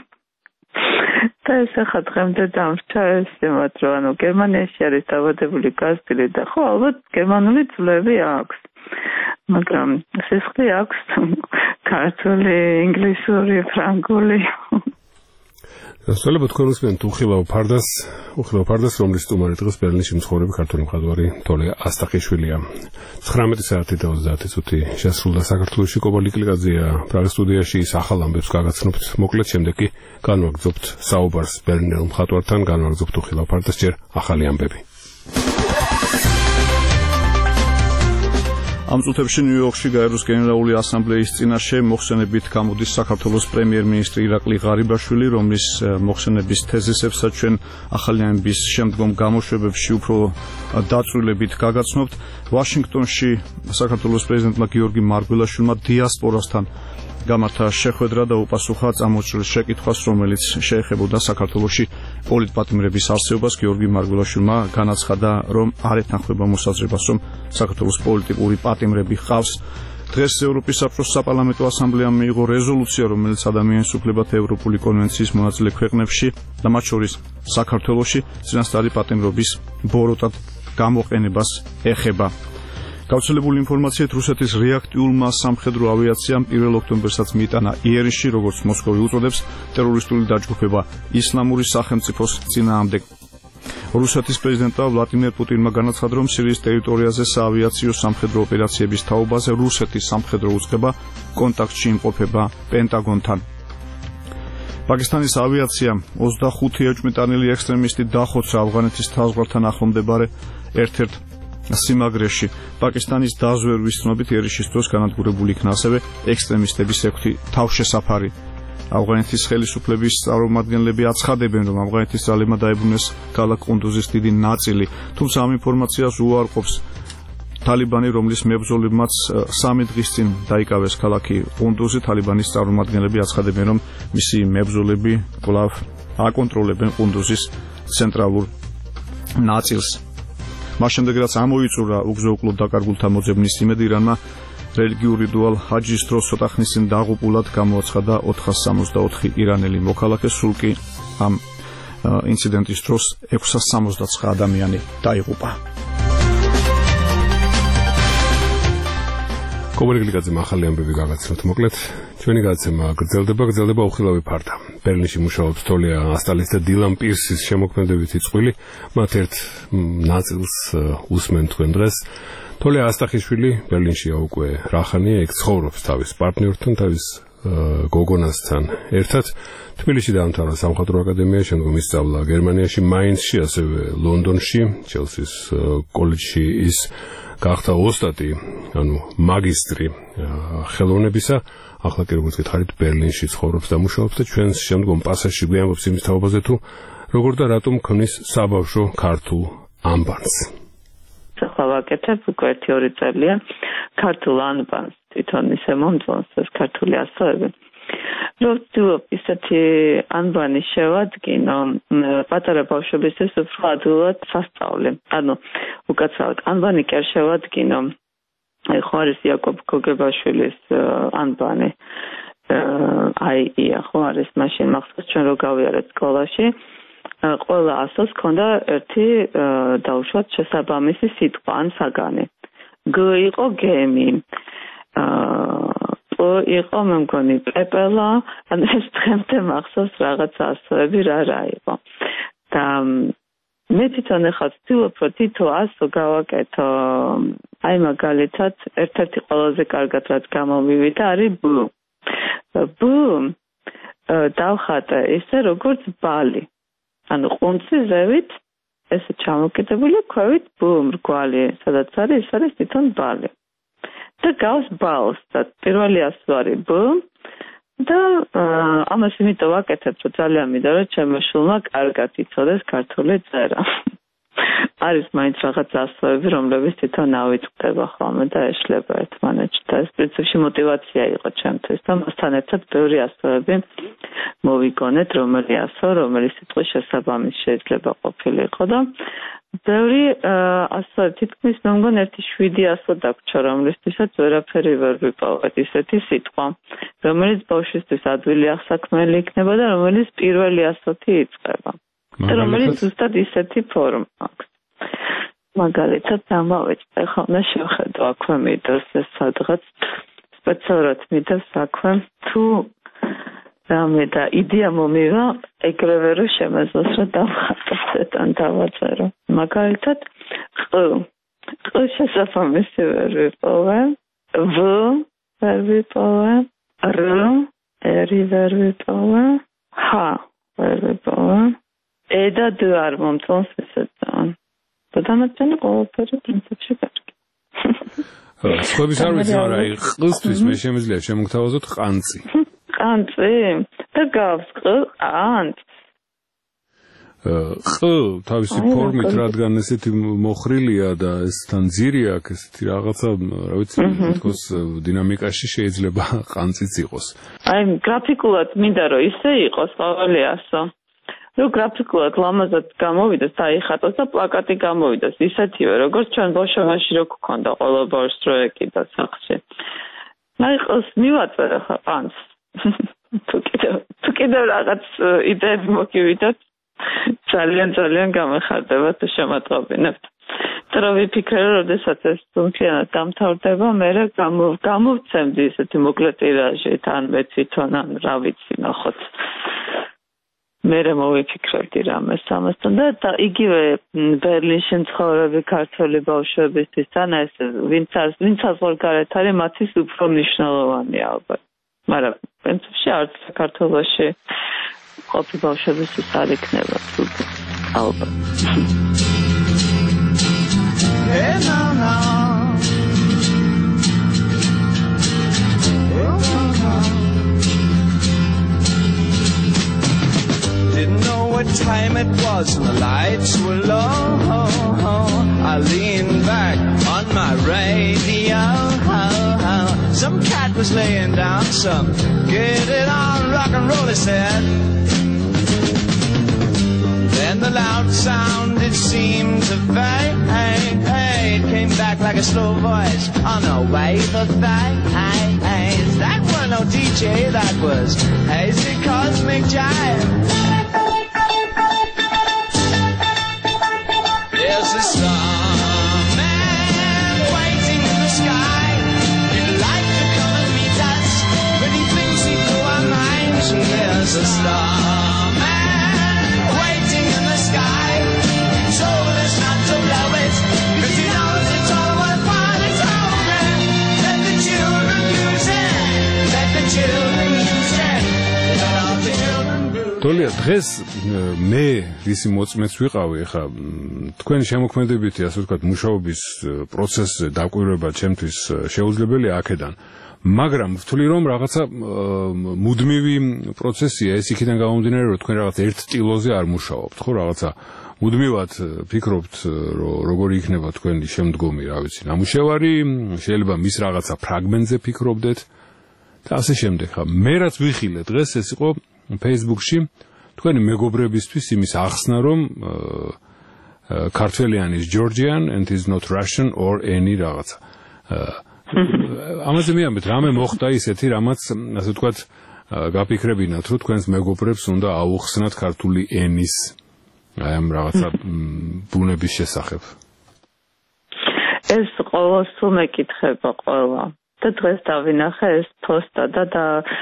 და ეს ახლა დღემდე დამრჩა ეს იმათ, რომ ანუ გერმანიაში არის დაბადებული გაზრდილი და ხო ალბათ გერმანული ძვლები აქვს. მაგრამ სისხლი აქვს ქართული, ინგლისური, ფრანგული. სწორედ თქვენ უსმენთ უხილავ ფარდას, უხილავ ფარდას, რომლის სტუმარი დღეს ბერლინში მცხოვრები ქართული მხატვარი თოლე ასტახიშვილია. ცხრამეტი საათი და ოცდაათი წუთი შესრულდა საქართველოში. კობალი კლიკაძეა პრაღის სტუდიაში, ის ახალ ამბებს გაგაცნობთ. მოკლედ შემდეგ კი განვაგრძობთ საუბარს ბერლინელ მხატვართან, განვაგრძობთ უხილავ ფარდას ჯერ ახალი ამბები. ამ წუთებში ნიუ-იორკში გაეროს გენერალური ასამბლეის წინაშე მოხსენებით გამოდის საქართველოს პრემიერ-მინისტრი ირაკლი ღარიბაშვილი, რომლის მოხსენების თეზისებსაც ჩვენ ახალი ამბების შემდგომ გამოშვებებში უფრო დაწვრილებით გაგაცნობთ. ვაშინგტონში საქართველოს პრეზიდენტმა გიორგი მარგველაშვილმა დიასპორასთან გამართა შეხვედრა და უპასუხა წამოჭრილ შეკითხვას, რომელიც შეეხებოდა საქართველოში პოლიტპატიმრების არსებობას. გიორგი მარგველაშვილმა განაცხადა, რომ არ ეთანხმება მოსაზრებას, რომ საქართველოს პოლიტიკური პატიმრები ჰყავს. დღეს ევროპის საფრთხის საპარლამენტო ასამბლეამ მიიღო რეზოლუცია, რომელიც ადამიანის უფლებათა ევროპული კონვენციის მონაწილე ქვეყნებში და მათ შორის საქართველოში წინასწარი პატიმრობის ბოროტად გამოყენებას ეხება. გავრცელებული ინფორმაციით რუსეთის რეაქტიულმა სამხედრო ავიაციამ პირველ ოქტომბერსაც მიიტანა იერიშში, როგორც მოსკოვი უწოდებს, ტერორისტული დაჯგუფება ისლამური სახელმწიფოს წინააღმდეგ. რუსეთის პრეზიდენტმა ვლადიმერ პუტინმა განაცხადა, რომ სირიის ტერიტორიაზე საავიაციო სამხედრო ოპერაციების თაობაზე რუსეთის სამხედრო უწყება კონტაქტში იმყოფება პენტაგონთან. პაკისტანის ავიაციამ ოცდახუთი ეჭვმიტანილი ექსტრემისტი დახოცა ავღანეთის საზღვართან ახლომდებარე ერთ-ერთ სიმაგრეში. პაკისტანის დაზვერვის ცნობით იერიშის დროს განადგურებული იქნა ასევე ექსტრემისტების ექვთი თავშესაფარი. ავღანეთის ხელისუფლების წარმომადგენლები აცხადებენ, რომ ავღანეთის ძალებმა დაებრუნეს ქალაქ ყუნდუზის დიდი ნაწილი, თუმცა ამ ინფორმაციას უარყოფს თალიბანი, რომლის მებრძოლებმაც სამი დღის წინ დაიკავეს ქალაქი ყუნდუზი. თალიბანის წარმომადგენლები აცხადებენ, რომ მისი მებრძოლები კვლავ აკონტროლებენ ყუნდუზის ცენტრალურ ნაწილს. მას შემდეგ, რაც ამოიწურა უგზო-უკლოდ დაკარგულთა მოძებნის იმედი, ირანმა რელიგიურ რიტუალ ჰაჯის დროს ცოტა ხნის წინ დაღუპულად გამოაცხადა ოთხას სამოცდაოთხი ირანელი მოქალაქე, სულ კი ამ ინციდენტის დროს ექვსას სამოცდაცხრა ადამიანი დაიღუპა. კობალი კლიკაძემ ახალი ამბები გაგაცნობთ. მოკლედ ჩვენი გადაცემა გრძელდება, გრძელდება უხილავი ფარდა. ბერლინში მუშაობს თოლე ასტალის და დილან პირსის შემოქმედებითი წყვილი. მათ ერთ ნაწილს უსმენთ თქვენ დღეს. თოლე ასტახიშვილი ბერლინშია უკვე რახანია, იქ ცხოვრობს თავის პარტნიორთან, თავის გოგონასთან ერთად. თბილისში დაამთავრა სამხატვრო აკადემია, შემდგომ ისწავლა გერმანიაში, მაინცში, ასევე ლონდონში, ჩელსის კოლეჯში ის გახდა ოსტატი, ანუ მაგისტრი ხელოვნებისა. ახლა კი როგორც გითხარით, ბერლინში ცხოვრობს და მუშაობს და ჩვენს შემდგომ პასაჟში გვიამბობს იმის თაობაზე, თუ როგორ და რატომ ქმნის საბავშვო ქართულ ანბანს. ახლა ვაკეთებ უკვე ერთი ორი წელია ქართულ ანბანს, თვითონ ისე მომწონს ეს ქართული ასოები. რომ ვცდილობ ისეთი ანბანი შევადგინო პატარა ბავშვებისთვის უფრო ადვილად სასწავლი. ანუ უკაცრავად ანბანი კი არ შევადგინო. ხო არის იაკობ გოგებაშვილის ანბანი. აი, ხო არის მაშინ მახსოვს ჩვენ რო გავიარეთ სკოლაში. ყველა ასოს ქონდა ერთი დაუშვათ შესაბამისი სიტყვა ან საგანი. გ იყო გემი. იყო მე მგონი პეპელა, ან ეს დღემდე მახსოვს რაღაც ასოები რა რა იყო. და მე თვითონ ახლა ვცდილობ, რომ თითო ასო გავაკეთო, აი მაგალითად, ერთ-ერთი ყველაზე კარგად რაც გამომივიდა არის ბ. ბ დავხატე ისე როგორც ბალი. ანუ ყუნწი ზევით ესე ჩამოკიდებული, ქვევით ბ მრგვალი, სადაც არის, ის არის თვითონ ბალი. და გავს ბალს და პირველი ასო არის ბ და ამას იმიტომ ვაკეთებ, რომ ძალიან მინდა, რომ ჩემო შვილმა კარგად იცოდეს ქართული წერა. არის მაინც რაღაც ასოები, რომლებიც თვითონ ავიწყდება ხოლმე და ეშლება ერთმანეთში და ეს პრინციპში мотиваცია იყო ჩემთვის და მასთან ერთად ბევრი ასოები მოვიგონეთ, რომელი ასო, რომელი სიტყვის შესაბამის შეიძლება ყოფილიყო და ბევრი ასო თითქმის მე მგონი ერთი შვიდი ასო დაგვრჩა, რომლისთვისაც ვერაფერი ვერ ვიპოვეთ ისეთი სიტყვა, რომელიც ბავშვისთვის ადვილი აღსაქმელი იქნება და რომელიც პირველი ასოთი იწყება. და რომელიც ზუსტად ისეთი ფორმა აქვს. მაგალითად დამავიწყე ხოლმე შევხედო აქვე მიდევს ეს სადღაც სპეციალურად მიდევს აქვე თუ რამე და იდეა მომივა ეგრევე რომ შემეძლოს რომ დავხატოთ ან დავაწერო მაგალითად ყ ყ შესაბამისი ვერ ვიპოვე ვ ვერ ვიპოვე რ ერი ვერ ვიპოვე ჰ ვერ ვიპოვე ე და დ არ მომწონს ესეც გადამეცნე ყოველფერი პრინციპში კარგი. სხვების არ ვიცი, მაგრამ აი ყლისთვის მე შემიძლია შემოგთავაზოთ ყანწი. ყანწი? და გავს ყანწ. ყ თავისი ფორმით რადგან ესეთი მოხრილია და ეს თან ძირი აქვს ესეთი რაღაცა, რა ვიცი, თქოს დინამიკაში შეიძლება ყანწიც იყოს. აი გრაფიკულად მინდა რომ ისე იყოს ყოველი ასო. რომ გრაფიკულად ლამაზად გამოვიდეს და აიხატოს და პლაკატი გამოვიდეს ისეთივე როგორც ჩვენ ბოშოვაში რო გქონდა ყველა ბავშვს რო ეკიდა სახლში. აი ყოს მივაწერე ხა პანს. თუ კიდევ თუ კიდევ რაღაც იდეები მოგივიდათ ძალიან ძალიან გამეხარდება თუ შემატყობინებთ. და ვიფიქრე რომ როდესაც ეს თუნქიანად დამთავრდება მე გამოვცემდი ისეთი მოკლე ტირაჟით ან მე თვითონ ან რა ვიცი ნახოთ. მე მოვიფიქრებდი რამეს ამასთან და იგივე ბერლინში მცხოვრები ქართველი ბავშვებისთვის ან ეს ვინც ვინც საზღვარგარეთ არის მათთვის უფრო მნიშვნელოვანია ალბათ. მაგრამ პრინციპში არც საქართველოში ყოფი ბავშვებისთვის არ იქნება თუთ ალბათ. Didn't know what time it was and the lights were low. I leaned back on my radio. Some cat was laying down some get it on rock and roll, he said. Then the loud sound it seemed to fade. Came back like a slow voice on a wave of fade. That was no D J, that was hazy cosmic jive. There's a starman waiting in the sky. He'd like to come and meet us, but he thinks he blew our minds. And there's a starman waiting in the sky. He told us not to blow it, cause he knows it's all worthwhile. It's over. Let the children use it. Let the children use it. Let all the children use it. დოლია დღეს მე ვისი მოწმეც ვიყავი ხა თქვენი შემოქმედებითი ასე ვთქვათ მუშაობის პროცესზე დაკვირვება ჩემთვის შეუძლებელია აქედან მაგრამ ვთვლი რომ რაღაცა მუდმივი პროცესია ეს იქიდან გამომდინარე რომ თქვენ რაღაც ერთ სტილოზე არ მუშაობთ ხო რაღაცა მუდმივად ფიქრობთ რომ როგორი იქნება თქვენი შემდგომი რა ვიცი ნამუშევარი შეიძლება მის რაღაცა ფრაგმენტზე ფიქრობდეთ და ასე შემდეგ ხა მე რაც ვიხილე დღეს ეს იყო Facebook-ში თქვენი მეგობრებისთვის იმის ახსნა რომ ქართველიანი is Georgian and is not Russian or any რაღაცა. ამაზე მეამბეთ რამე მოხდა ისეთი რამაც ასე ვთქვათ გაფიქრებინათ რომ თქვენს მეგობრებს უნდა აუხსნათ ქართული ენის აი ამ რაღაცა ბუნების შესახებ. ეს ყოველს თუ მეკითხება ყველა და დღეს დავინახე ეს პოსტა და და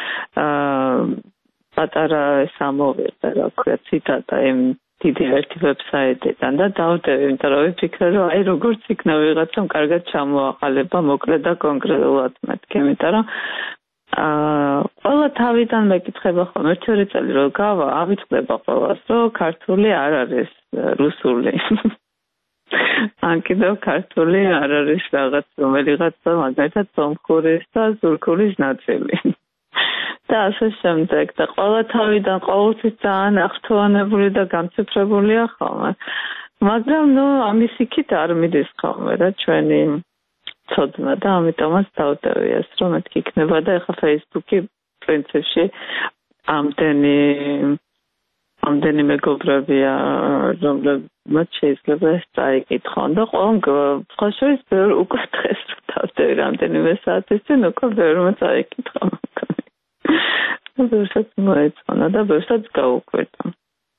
პატარა ეს ამოვიღე რა ქვია ციტატა იმ დიდი ერთი ვებსაიტიდან და დავდევი იმიტომ რომ ვიფიქრე რომ აი როგორც იქნა ვიღაცამ კარგად ჩამოაყალიბა მოკლედ და კონკრეტულად მეთქი იმიტომ რომ აა ყველა თავიდან მეკითხება ხოლმე ერთი ორი წელი რომ გავა ავიწყდება ყველას რომ ქართული არ არის რუსული ან კიდევ ქართული არ არის რაღაც რომელიღაცა მაგალითად სომხურის და ზურგულის ნაწილი და ასე შემდეგ და ყველა თავიდან ყოველთვის ძალიან აღფრთოვანებული და გამციფრებულია ხოლმე მაგრამ ნუ ამის იქით არ მიდის ხოლმე რა ჩვენი ცოდნა და ამიტომაც დავდევი ეს რომ მეთქი იქნება და ეხლა Facebook-ი პრინციპში ამდენი ამდენი მეგობრებია რომლებმაც შეიძლება ეს წაიკითხონ და ყველა სხვა შორის ბევრ უკვე დღეს დავდევი რამდენიმე საათის წინ უკვე ბევრმა წაიკითხა. Ბევრსაც მოეწონა და ბევრსაც გაუკვირდა.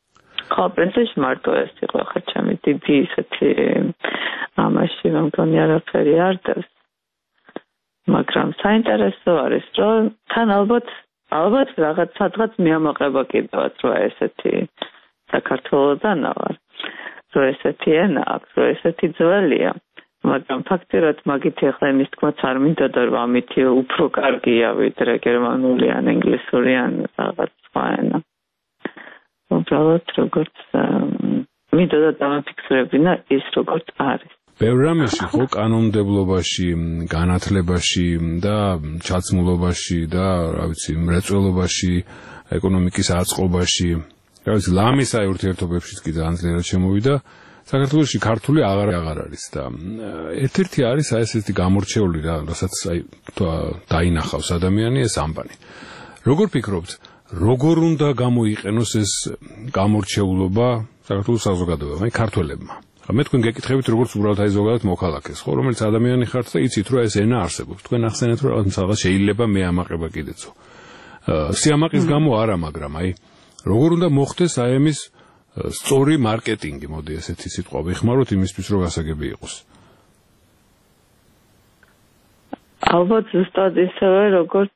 ხო, პრინციპში მარტო ეს იყო ხა ჩემი დიდი ისეთი ამაში რომ მგონი არაფერი არ დევს. მაგრამ საინტერესო არის, რომ თან ალბათ ალბათ რაღაც სადღაც მიამოყება კიდევაც რომ ესეთი საქართველოსთან ვარ. რომ ესეთი ენა აქვს, რომ ესეთი ძველია. მაგრამ ფაქტიურად მაგით ახლა იმის თქმაც არ მინდოდა რომ ამითი უფრო კარგია ვიდრე გერმანული ან ინგლისური ან რაღაც სხვა ენა. უბრალოდ როგორც მინდოდა დამაფიქსირებინა ის როგორც არის. ბევრ რამეში ხო კანონმდებლობაში, განათლებაში და ჩაცმულობაში და რა ვიცი, მრეწველობაში, ეკონომიკის აწყობაში, რა ვიცი, ლამის აი ურთიერთობებშიც კი ძალიან ძლიერად შემოვიდა. საქართველოში ქართული აღარ აღარ არის და ერთ-ერთი არის აი ესეთი გამორჩეული რა, რასაც აი დაინახავს ადამიანი ეს ამბანი. როგორ ფიქრობთ, როგორ უნდა გამოიყენოს ეს გამორჩეულობა საქართველოს საზოგადოებამ, აი ქართველებმა? მე თქვენ გეკითხებით როგორც უბრალოდ აი ზოგადად მოქალაქეს, ხო, რომელიც ადამიანი ხართ და იცით რომ ეს ენა არსებობს. თქვენ ახსენეთ რომ რაღაც შეიძლება მე ამაყება კიდეცო. სიამაყის გამო არა, მაგრამ აი როგორ უნდა მოხდეს აი ამის სწორი მარკეტინგი, მოდი ესეთი სიტყვა ვიხმაროთ იმისთვის რომ გასაგები იყოს. ალბათ ზუსტად ისევე როგორც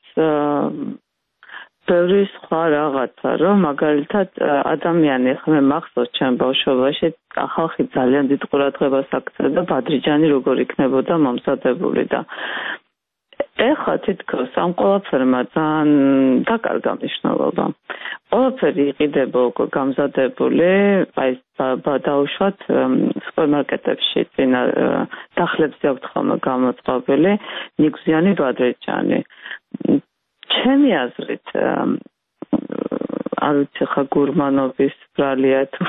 ბევრი სხვა რაღაცა, რომ მაგალითად ადამიანი ხმე მახსოვს ჩემ ბავშვობაში ხალხი ძალიან დიდ ყურადღებას აქცევდა ბადრიჯანი როგორ იქნებოდა მომზადებული და ეხლა თითქოს ამ ყველაფერმა ძალიან დაკარგა მნიშვნელობა. ყველაფერი იყიდება უკვე გამზადებული, აი დაუშვათ სუპერმარკეტებში წინა დახლებზე აქვთ ხოლმე გამოწყობილი ნიგვზიანი ბადრიჯანი. ჩემი აზრით არ ვიცი ხა გურმანობის ბრალია თუ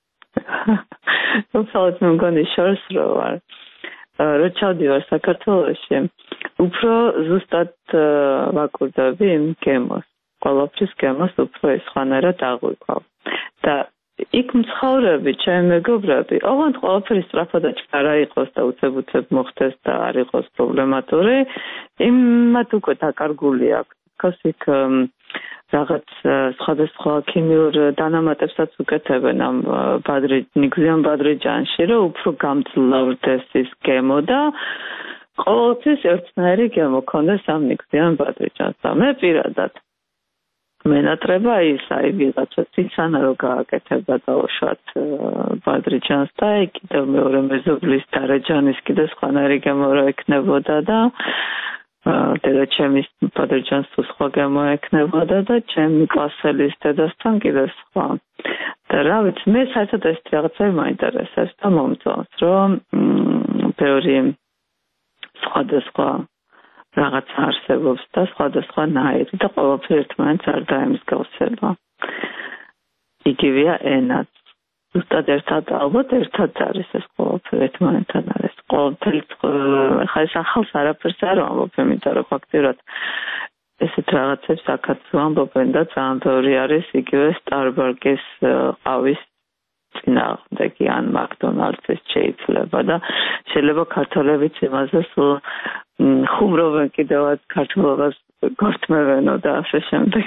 უბრალოდ მე მგონი შორს რო ვარ რო ჩავდივარ საქართველოში უფრო ზუსტად ვაკურდები იმ გემოს ყველაფრის გემოს უფრო ესხანერად აღვიქვავ და იქ მცხოვრები ჩემი მეგობრები ოღონდ ყველაფერი სწრაფად არა იყოს და უცებ-უცებ მოხდეს და არ იყოს პრობლემატური იმათ უკვე დაკარგული აქვს იქ რაღაც სხვადასხვა ქიმიურ დანამატებსაც უკეთებენ ამ ნიგვზიან ბადრიჯანში, რომ უფრო გამძლავრდეს ის გემო და ყოველთვის ერთნაირი გემო ქონდეს ამ ნიგვზიან ბადრიჯანს. და მე პირადად მენატრება ის აი ვიღაცა ციცანა რო გააკეთება დაუშვათ ბადრიჯანს და კიდევ მეორე მეზობლის დარეჯანის კიდე სხვანაირი გემო რო ექნებოდა და დედა ჩემის ბადრიჯანს თუ სხვა გემო ექნებოდა და ჩემი კლასელის დედასთან კიდე სხვა. და რა ვიცი, მე საერთოდ ეს რაღაცები მაინტერესებს და მომწონს, რომ ბევრი სხვადასხვა რაღაც არსებობს და სხვადასხვა ნაირი და ყველაფერი ერთმანეთს არ დაემსგავსება. იგივეა ენაც. ზუსტად ერთად ალბათ ერთად არის ეს ყველაფერი ერთმანეთთან არის. ყოველთელი ხა ეს ახალს არაფერს არ ვამბობ, იმიტომ რომ ფაქტიურად ესეთ რაღაცებს აქაც ვამბობენ და ძალიან ბევრი არის იგივე სტარბაკის ყავის წინააღმდეგი ან მაკდონალდსის შეიძლება და შეიძლება ქართველებიც იმაზე სულ ხუმრობენ კიდევაც ქართულობას გორთმევენო და ასე შემდეგ.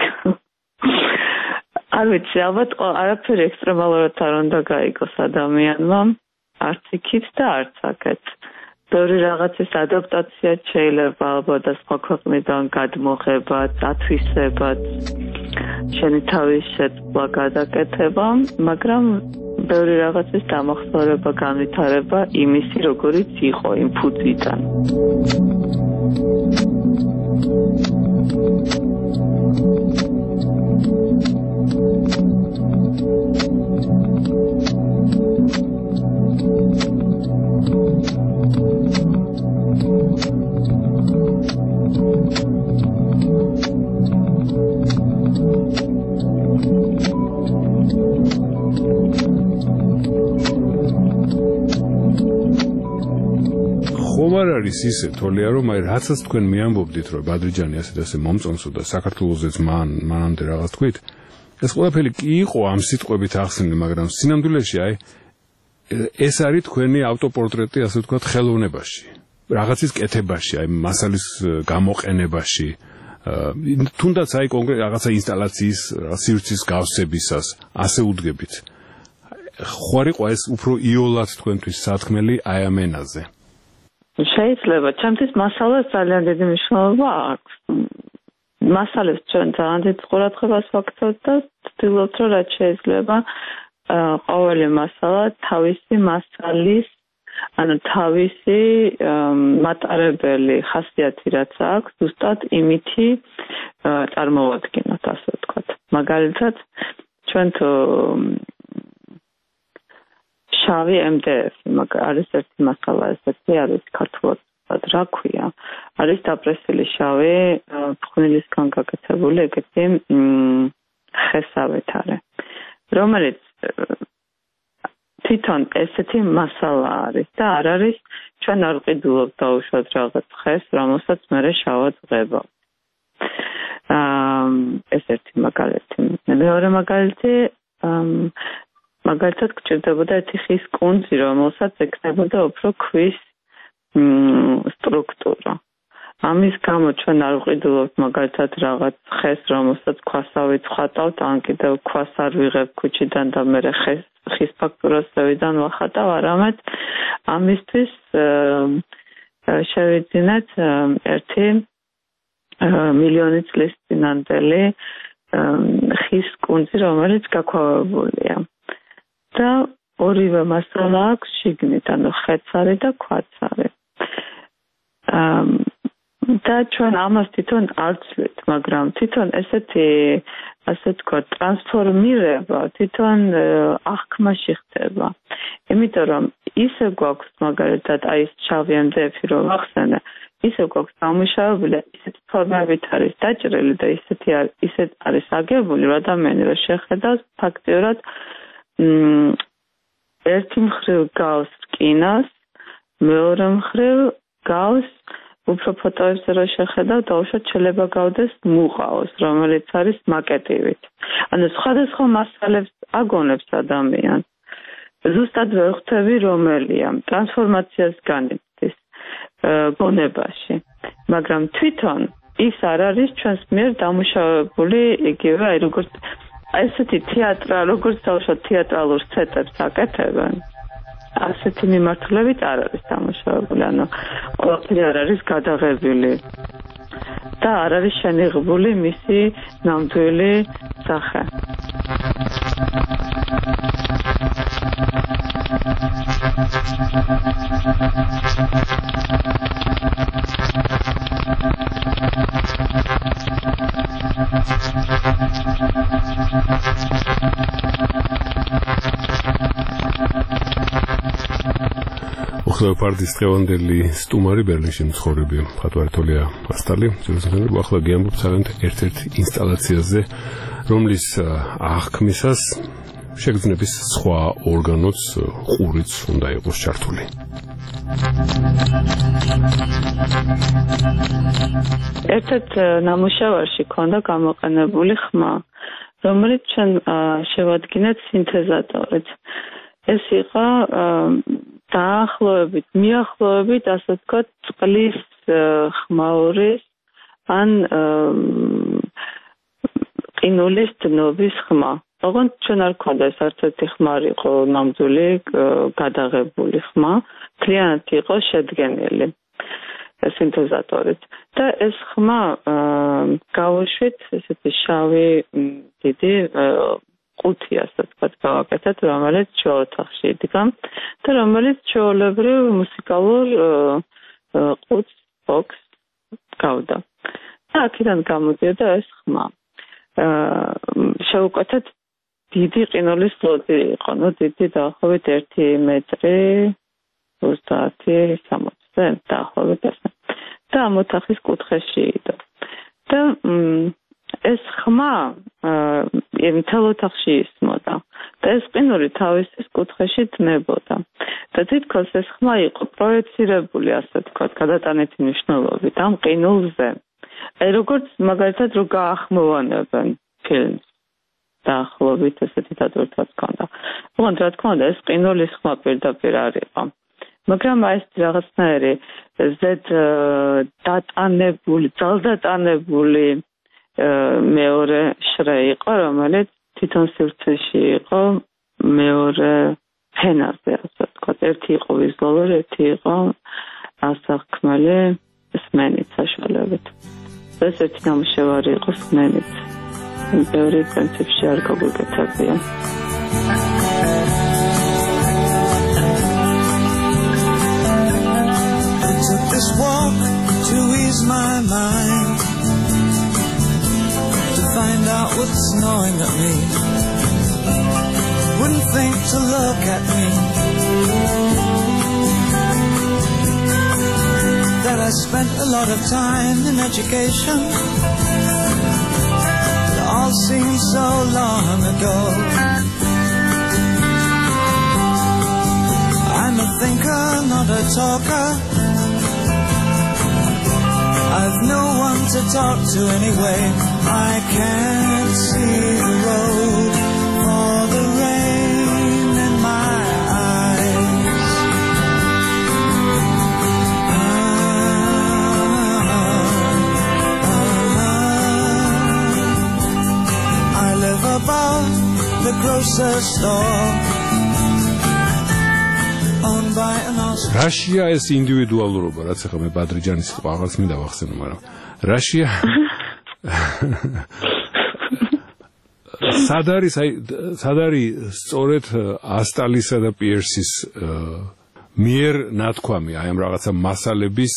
არ ვიცი, ალბათ არაფერი ექსტრემალურად არ უნდა გაიგოს ადამიანმა, არც იქით და არც აქეთ. ბევრი რაღაცის ადაპტაცია შეიძლება ალბათ და სხვა ქვეყნიდან გადმოღებაც, ათვისებაც, შენი თავის შეცვლა გადაკეთება, მაგრამ ბევრი რაღაცის დამახსოვრება, განვითარება იმისი, როგორიც იყო იმ ფუძიდან. ხომ არ არის ისე თოლია რომ აი რაცაც თქვენ მიამბობდით რომ ბადრიჯანი ასე და ასე მომწონსო და საქართველოსაც მან მანამდე რაღაც თქვით ეს ყველაფერი კი იყო ამ სიტყვებით ახსნილი მაგრამ სინამდვილეში აი ეს არის თქვენი ავტოპორტრეტი ასე ვთქვათ ხელოვნებაში რაღაცის კეთებაში აი მასალის გამოყენებაში თუნდაც აი კონკრეტ რაღაცა ინსტალაციის სივრცის გავსებისას ასე უდგებით ხوარ იყო ეს უფრო იოლად თქვენთვის სათქმელი აი ამ ენაზე? შეიძლება, ჩემთვის მასალას ძალიან დიდი მნიშვნელობა აქვს. მასალებს ჩვენ ძალიან დიდ ყურადღებას ვაქცევთ და ვცდილობთ, რომ რაც შეიძლება ყოველი მასალა თავისი მასალის, ანუ თავისი მატარებელი ხასიათი რაც აქვს, ზუსტად იმითი წარმოვადგინოთ, ასე ვთქვათ. მაგალითად, ჩვენ თუ შავი em de ef არის ერთი მასალა, ესეთი არის ქართულად რა ქვია, არის დაპრესილი შავი ფხვნილისგან გაკეთებული ეგეთი ხესავით არის, რომელიც თვითონ ესეთი მასალა არის და არ არის ჩვენ არ ვყიდულობთ დაუშვათ რაღაც ხეს, რომელსაც მერე შავად ვღებავთ. ეს ერთი მაგალითი. მეორე მაგალითი მაგალითად გჭირდებოდა ერთი ხის კუნძი, რომელსაც ექნებოდა უფრო ქვის სტრუქტურა. ამის გამო ჩვენ არ ვყიდულობთ მაგალითად რაღაც ხეს, რომელსაც ქვასავით ვხატავთ, ან კიდევ ქვას არ ვიღებ ქუჩიდან და მერე ხეს ხის ფაქტურას ზევიდან ვახატავ, არამედ ამისთვის შევიძინეთ ერთი მილიონი წლის წინანდელი ხის კუნძი, რომელიც გაქვავებულია. და ორივე მასალა აქვს შიგნით, ანუ ხეც არის და ქვაც არის. და ჩვენ ამას თვითონ არ ვცვლით, მაგრამ თვითონ ესეთი, ასე ვთქვათ, ტრანსფორმირება თვითონ აღქმაში ხდება. იმიტომ რომ ისე გვაქვს მაგალითად აი ეს შავი em de ef რომ ახსენე, ისე გვაქვს დამუშავებული, ისეთი ფორმებით არის დაჭრილი და ისეთი ისეთ არის აგებული, რომ ადამიანი რომ შეხედავს ფაქტიურად ერთი მხრივ გავს რკინას, მეორე მხრივ გავს უფრო ფოტოებზე რო შეხედავ, დაუშვათ შეიძლება გავდეს მუყაოს, რომელიც არის მაკეტივით. ანუ სხვადასხვა მასალებს აგონებს ადამიანს. ზუსტად ვერ ხვდები რომელია, ტრანსფორმაციას განიცდის გონებაში. მაგრამ თვითონ ის არ არის ჩვენს მიერ დამუშავებული იგივე, აი როგორც ესეთი თეატრა, როგორც დავუშვათ თეატრალურ სცენებს აკეთებენ. ასეთი მიმართულებით არ არის დამუშავებული, ანუ ყველაფერი არ არის გადაღებილი და არ არის შენიღებული მისი ნამდვილი სახე. ფარდის დღევანდელი სტუმარი ბერლინში მცხოვრები მხატვარი თოლია ასტალი, ძირითადად ახლა გიამბობთ ძალიან ერთ-ერთ ინსტალაციაზე, რომლის აღქმისას შეგრძნების სხვა ორგანოც ყურიც უნდა იყოს ჩართული. ერთ-ერთ ნამუშევარში ქონდა გამოყენებული ხმა, რომელიც ჩვენ შევადგინეთ სინთეზატორით. ეს იყო დაახლოებით, მიახლოებით, ასე ვთქვათ, წყლის ხმაურის ან ყინულის დნობის ხმა. ოღონდ ჩვენ არ გვქონდა ეს არც ერთი ხმა არ იყო ნამდვილი გადაღებული ხმა, მთლიანად იყო შედგენილი სინთეზატორით. და ეს ხმა გავუშვით ესეთი შავი დიდი ყუთი, ასე ვთქვათ, გავაკეთეთ, რომელიც ჩვეოთახში იდგა და რომელიც ჩვეულებრივ მუსიკალურ ყუთს, ბოქს გავდა. და აქედან გამოდიოდა ეს ხმა. შევუკეთეთ დიდი ყინულის ლოდი იყო, ნუ დიდი დაახლოებით ერთი მეტრი ოცდაათი სამოცზე დაახლოებით ესე. და ამ ოთახის კუთხეში იყო. და ეს ხმა მთელ ოთახში ისმოდა და ეს ყინული თავისის კუთხეში დნებოდა. და თითქოს ეს ხმა იყო პროექცირებული, ასე ვთქვათ, გადატანითი მნიშვნელობით ამ ყინულზე. აი როგორც მაგალითად რო გაახმოვანებენ ფილმს. დაახლოებით ესეთი დატვირთვაც ჰქონდა. ოღონდ რა თქმა უნდა ეს ყინულის ხმა პირდაპირ არ იყო. მაგრამ აი ეს რაღაცნაირი ზედ დატანებული, ძალდატანებული მეორე შრე იყო, რომელიც თვითონ სივრცეში იყო მეორე ფენაზე, ასე ვთქვათ, ერთი იყო ვიზუალური, ერთი იყო ასახქმელი სმენით საშუალებით. ესეთი ნამუშევარი იყო სმენით. ბევრი პრინციპში არ გაგვიკეთებია. Took this walk to ease my mind, to find out what's gnawing at me. Wouldn't think to look at me, that I spent a lot of time in education. It all seems so long ago. I'm a thinker, not a talker. I've no one to talk to anyway. I can't see the road for the rain in my eyes. Ah, ah, I live above the grocer's store, owned by an Austrian. რაშია ეს ინდივიდუალურობა, რაც ახლა მე ბადრიჯანის ყაღაც მინდა ვახსენო, მაგრამ რაშია სად არის აი სად არის სწორედ ასტალისა და პიერსის მიერ ნათქვამი აი ამ რაღაცა მასალების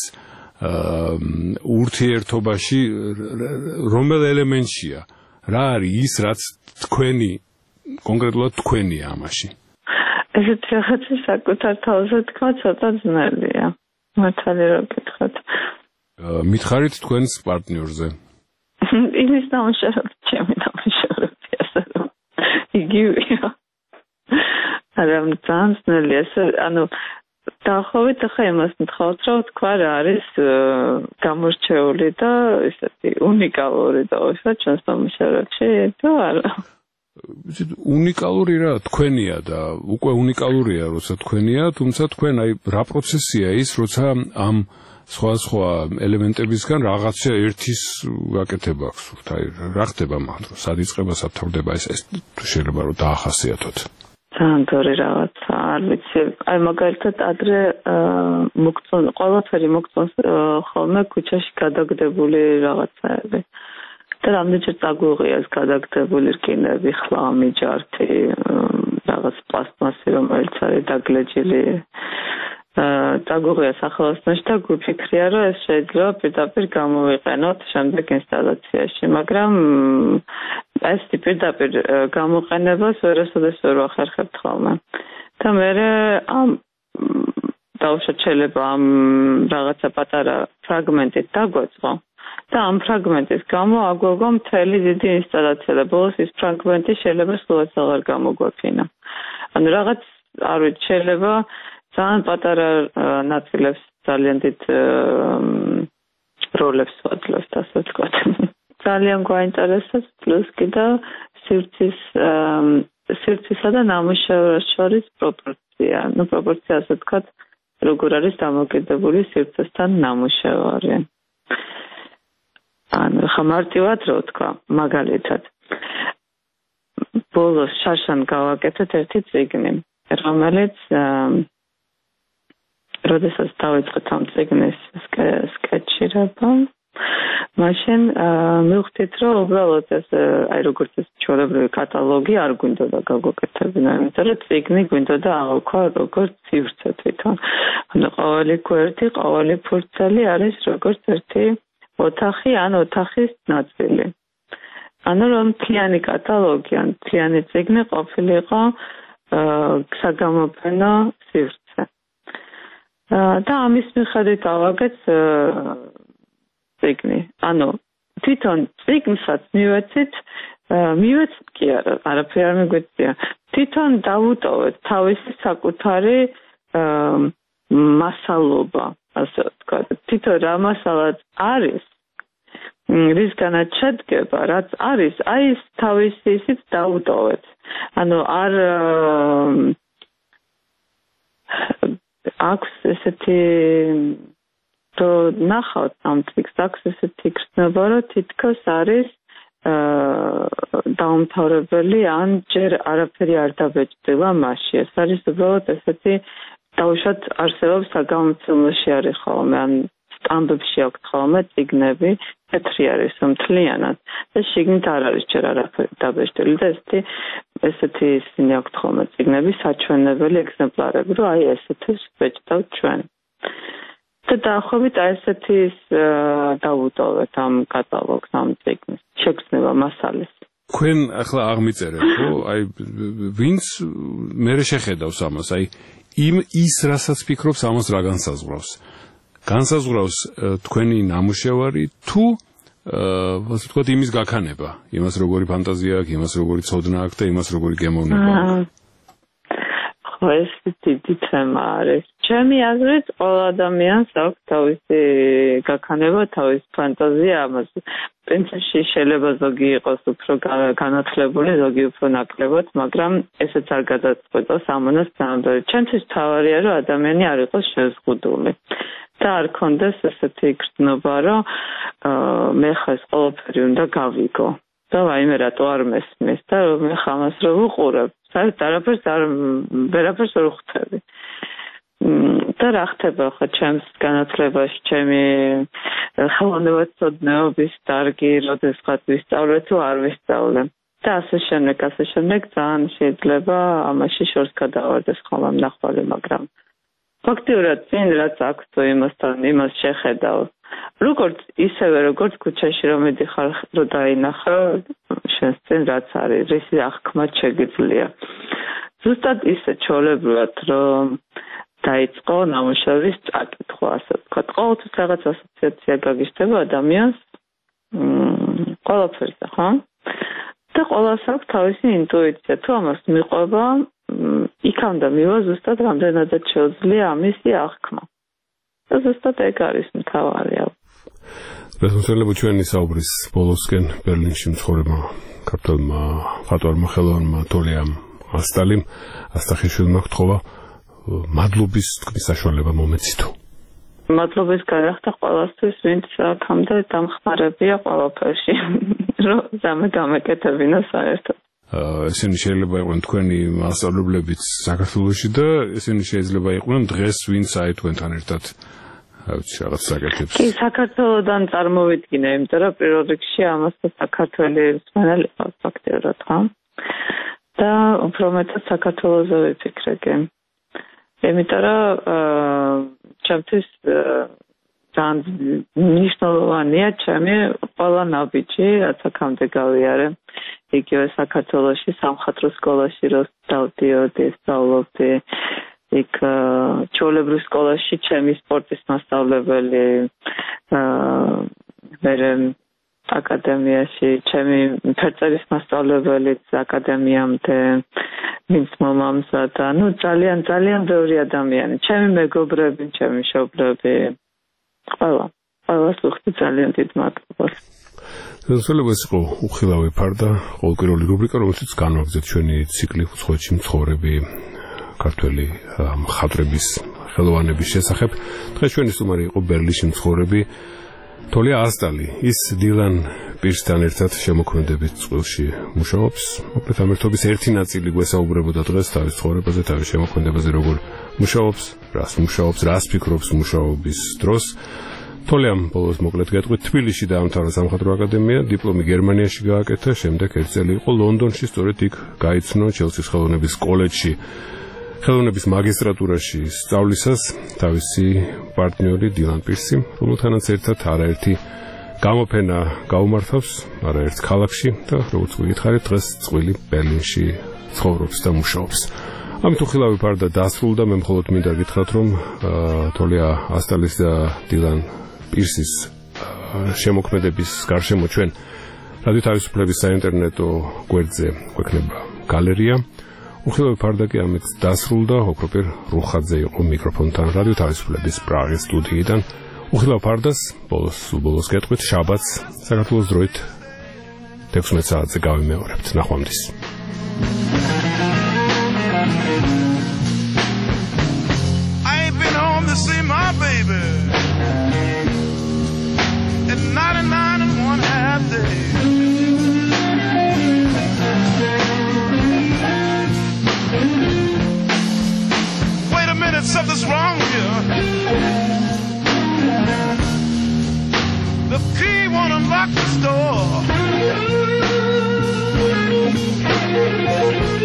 ურთიერთობაში რომელ ელემენტშია რა არის ის რაც თქვენი კონკრეტულად თქვენია ამაში ესეთ რაღაცა საკუთარ თავზე თქვა ცოტა ძნელია. მართალი რომ გითხრათ. მითხარით თქვენს პარტნიორზე. იმის ნამუშევრები, ჩემი ნამუშევრები, ასე რომ იგივეა. არა, ძალიან ძნელია. ანუ დაახლოებით ახლა იმას მითხოვთ, რომ თქვა რა არის გამორჩეული და ესეთი უნიკალური და ისა ჩვენს ნამუშევრებში თუ არა. უნიკალური რა თქვენია და უკვე უნიკალურია როცა თქვენია, თუმცა თქვენ აი რა პროცესია ის, როცა ამ სხვა სხვა ელემენტებისგან რაღაცა ერთის გაკეთება აქვს. აი რა ხდება მაგ დროს? სად იწყება, სად თავდება ეს ეს შეიძლება რომ დაახასიათოთ. ძალიან ძორი რაღაცა, არ ვიცი. აი მაგალითად ადრე მოგწონ ყველაფერი მოგწონს ხოლმე ქუჩაში გადაგდებული რაღაცაები. და რამდენჯერ წაგვიღია ეს გადაგდებული რკინები, ხლამი, ჯართი, რაღაც პლასტმასი, რომელიც არის დაგლეჯილი. წაგვიღია სახელოსნოში და გვიფიქრია, რომ ეს შეიძლება პირდაპირ გამოვიყენოთ შემდეგ ინსტალაციაში, მაგრამ ეს პირდაპირ გამოყენებას ვერასოდეს ვერ ვახერხებთ ხოლმე. და მე ამ დაუშვათ შეიძლება ამ რაღაცა პატარა ფრაგმენტით დაგვეწყო. და ამ ფრაგმენტის გამო აგვეგო მთელი დიდი ინსტალაცია და ბოლოს ის ფრაგმენტი შეიძლება სულაც აღარ გამოგვეფინა. ანუ რაღაც არ ვიცი, შეიძლება ძალიან პატარა ნაწილებს ძალიან დიდ როლებს ვაძლევთ, ასე ვთქვათ. ძალიან გვაინტერესებს პლუს კიდევ სივრცის სივრცისა და ნამუშევრის შორის პროპორცია. ნუ პროპორცია ასე ვთქვათ, როგორ არის დამოკიდებული სივრცესთან ნამუშევარი. ანუ ხა მარტივად რო თქვა, მაგალითად ბოლოს შარშან გავაკეთეთ ერთი წიგნი, რომელიც როდესაც დავიწყეთ ამ წიგნის სკეჩირება, მაშინ მივხვდით, რომ უბრალოდ ეს აი როგორც ეს ჩვეულებრივი კატალოგი არ გვინდოდა გავაკეთებინა, იმიტომ რომ წიგნი გვინდოდა აღქვა როგორც სივრცე თვითონ. ანუ ყოველი კვერდი, ყოველი ფურცელი არის როგორც ერთი ოთახი ან ოთახის ნაწილი. ანუ რომ მთლიანი კატალოგი ან მთლიანი წიგნი ყოფილიყო საგამოფენო სივრცე. და ამის მიხედვით ავაგეთ წიგნი. ანუ თვითონ წიგნსაც მივეცით, მივეცით კი არა, არაფერი არ მიგვეცია. თვითონ დავუტოვეთ თავისი საკუთარი მასალობა. ასე ვთქვათ, თვითონ რა მასალაც არის, რისგანაც შედგება, რაც არის, აი ეს თავისი ისიც დაუტოვეთ. ანუ არ აქვს ესეთი რო ნახავთ ამ წიგნს, აქვს ესეთი გრძნობა, რომ თითქოს არის დაუმთავრებელი ან ჯერ არაფერი არ დაბეჭდება მასში. ეს არის უბრალოდ ესეთი დაუშვათ არსებობს საგამომცემლოში არის ხოლმე ან სტამბებში აქვს ხოლმე წიგნები, თეთრი არის მთლიანად და შიგნით არ არის ჯერ არაფერი დაბეჭდილი და ესეთი ესეთი ისინი აქვს ხოლმე წიგნები, საჩვენებელი ეგზემპლარები, რომ აი ესეთი ვეჭდავთ ჩვენ. და დაახლოებით აი ესეთი დავუტოვეთ ამ კატალოგს, ამ წიგნის შეგრძნება მასალის. თქვენ ახლა აღმიწერეთ, ხო? აი ვინც მე შეხედავს ამას, აი იმ ის რასაც ფიქრობს ამას რა განსაზღვრავს. განსაზღვრავს თქვენი ნამუშევარი თუ ასე ვთქვათ იმის გაქანება, იმას როგორი ფანტაზია აქვს, იმას როგორი ცოდნა აქვს და იმას როგორი გემოვნება აქვს. ხო, ეს დიდი თემა არის. ჩემი აზრით, ყველა ადამიანს აქვს თავისი გაქანება, თავისი ფანტაზია ამაზე. პრინციპში შეიძლება ზოგი იყოს უფრო განათლებული, ზოგი უფრო ნაკლებად, მაგრამ ესეც არ გადაწყვეტოს ამონას თანამდებობაზე. ჩემთვის თავარია, რომ ადამიანი არ იყოს შეზღუდული. და არ კონდეს ესეთი გრძნობა, რომ მე ხეს ყველაფერი უნდა გავიგო. და ვაიმე რატო არ მესმის და მე ხამას რო ვუყურებ. საერთოდ არაფერს არ ვერაფერს ვერ ვხვდები. და რა ხდება ხო ჩემს განათლებაში, ჩემი ხელოვნებაცოდნეობის დარგი, როდესაც ვისწავლე თუ არ ვისწავლე. და ასე შემდეგ, ასე შემდეგ ძალიან შეიძლება ამაში შორს გადავარდეს ხოლმე მნახველი, მაგრამ ფაქტიურად წინ რაც აქვს თუ იმასთან იმას შეხედავ. როგორც ისევე როგორც ქუჩაში რომ მიდიხარ რო დაინახო შენს წინ რაც არის, რისი აღქმა შეგიძლია. ზუსტად ისე ჩოლებულად რომ დაიწყო ნამუშევრის წაკითხვა, ასე ვთქვათ. ყოველთვის რაღაც ასოციაცია გაგიჟდება ადამიანს ყველაფერზე, ხო? და ყველას აქვს თავისი ინტუიცია. თუ ამას მიყვება, იქამდე მივა ზუსტად რამდენადაც შეუძლია ამისი აღქმა. და ზუსტად ეგ არის მთავარი. რასმსელებ ჩვენი საუბრის ბოლოსკენ ბერლინში მცხოვრებმა ქართველმა მხატვარმა ხელოვანმა თოლიამ ასტალიმ ასტახიშვილმა გთხოვა მადლობის თქვის საშუალება მომეცითო. მადლობის გადახდა ყველასთვის, ვინც აქამდე დამხმარებია ყველაფერში, რომ ზამე გამეკეთებინა საერთოდ. ესენი შეიძლება იყვნენ თქვენი მასწავლებლებიც საქართველოში და ესენი შეიძლება იყვნენ დღეს ვინც აი თქვენთან ერთად ავიცი რაღაც საკეთებს. კი, საქართველოდან წარმოვიდგინე, იმიტომ რომ პირველ რიგში ამას საქართველოს მანალი ფაქტიურად, ხო? და უფრო მეტად საქართველოზე ვიფიქრე. იმიტომ რომ ჩემთვის ძალიან მნიშვნელოვანია ჩემი ყველა ნაბიჯი, რაც აქამდე გავიარე. იგივე საქართველოში სამხატვრო სკოლაში რო დავდიოდი, სწავლობდი. იქ ჩვეულებრივ სკოლაში ჩემი სპორტის მასწავლებელი, მერე აკადემიაში ჩემი ფერწერის მასწავლებელიც აკადემიამდე, ვინც მომამზადა, ну ძალიან ძალიან ბევრი ადამიანი, ჩემი მეგობრები, ჩემი მშობლები, ყველა, ყველას ვუხდი ძალიან დიდ მადლობას. შესაძლოა ეს იყო უხილავი ფარდა, ყოველკვირეული რუბრიკა, რომელშიც განვაგრძეთ ჩვენი ციკლი უცხოეთში მცხოვრები ქართველი მხატვრების ხელოვანების შესახებ. დღეს ჩვენი სტუმარი იყო ბერლინში მცხოვრები თოლია ასტალი. ის დილან პირსთან ერთად შემოქმედებით წყვილში მუშაობს. მოკლედ ამ ერთობის ერთი ნაწილი გვესაუბრებოდა დღეს თავის ცხოვრებაზე, თავის შემოქმედებაზე, როგორ მუშაობს, რას მუშაობს, რას ფიქრობს მუშაობის დროს. თოლიამ ბოლოს მოკლედ გეტყვით, თბილისში დაამთავრა სამხატვრო აკადემია, დიპლომი გერმანიაში გააკეთა, შემდეგ ერთი წელი იყო ლონდონში, სწორედ იქ გაიცნო ჩელსის ხელოვნების კოლეჯში. ხელოვნების მაგისტრატურაში სწავლისას თავისი პარტნიორი დილან პირსი, რომელთანაც ერთად არაერთი გამოფენა გაუმართავს, არაერთ ქალაქში და როგორც გითხარით, დღეს წყვილი ბერლინში ცხოვრობს და მუშაობს. ამით უხილავი ფარდა დასრულდა, მე მხოლოდ მინდა გითხრათ, რომ თოლია ასტალის და დილან პირსის შემოქმედების გარშემო ჩვენ რადიო თავისუფლების საინტერნეტო გვერდზე გვექნება გალერეა. უხილავი ფარდა კი ამით დასრულდა, ოქროპირ რუხაძე იყო მიკროფონთან რადიო თავისუფლების პრაღის სტუდიიდან. უხილავ ფარდას ბოლოს ბოლოს გეტყვით, შაბათს საქართველოს დროით ექვსმეტ საათზე გავიმეორებთ. ნახვამდის. I ain't been home to see my baby at ninety-nine and one half days. lock the store.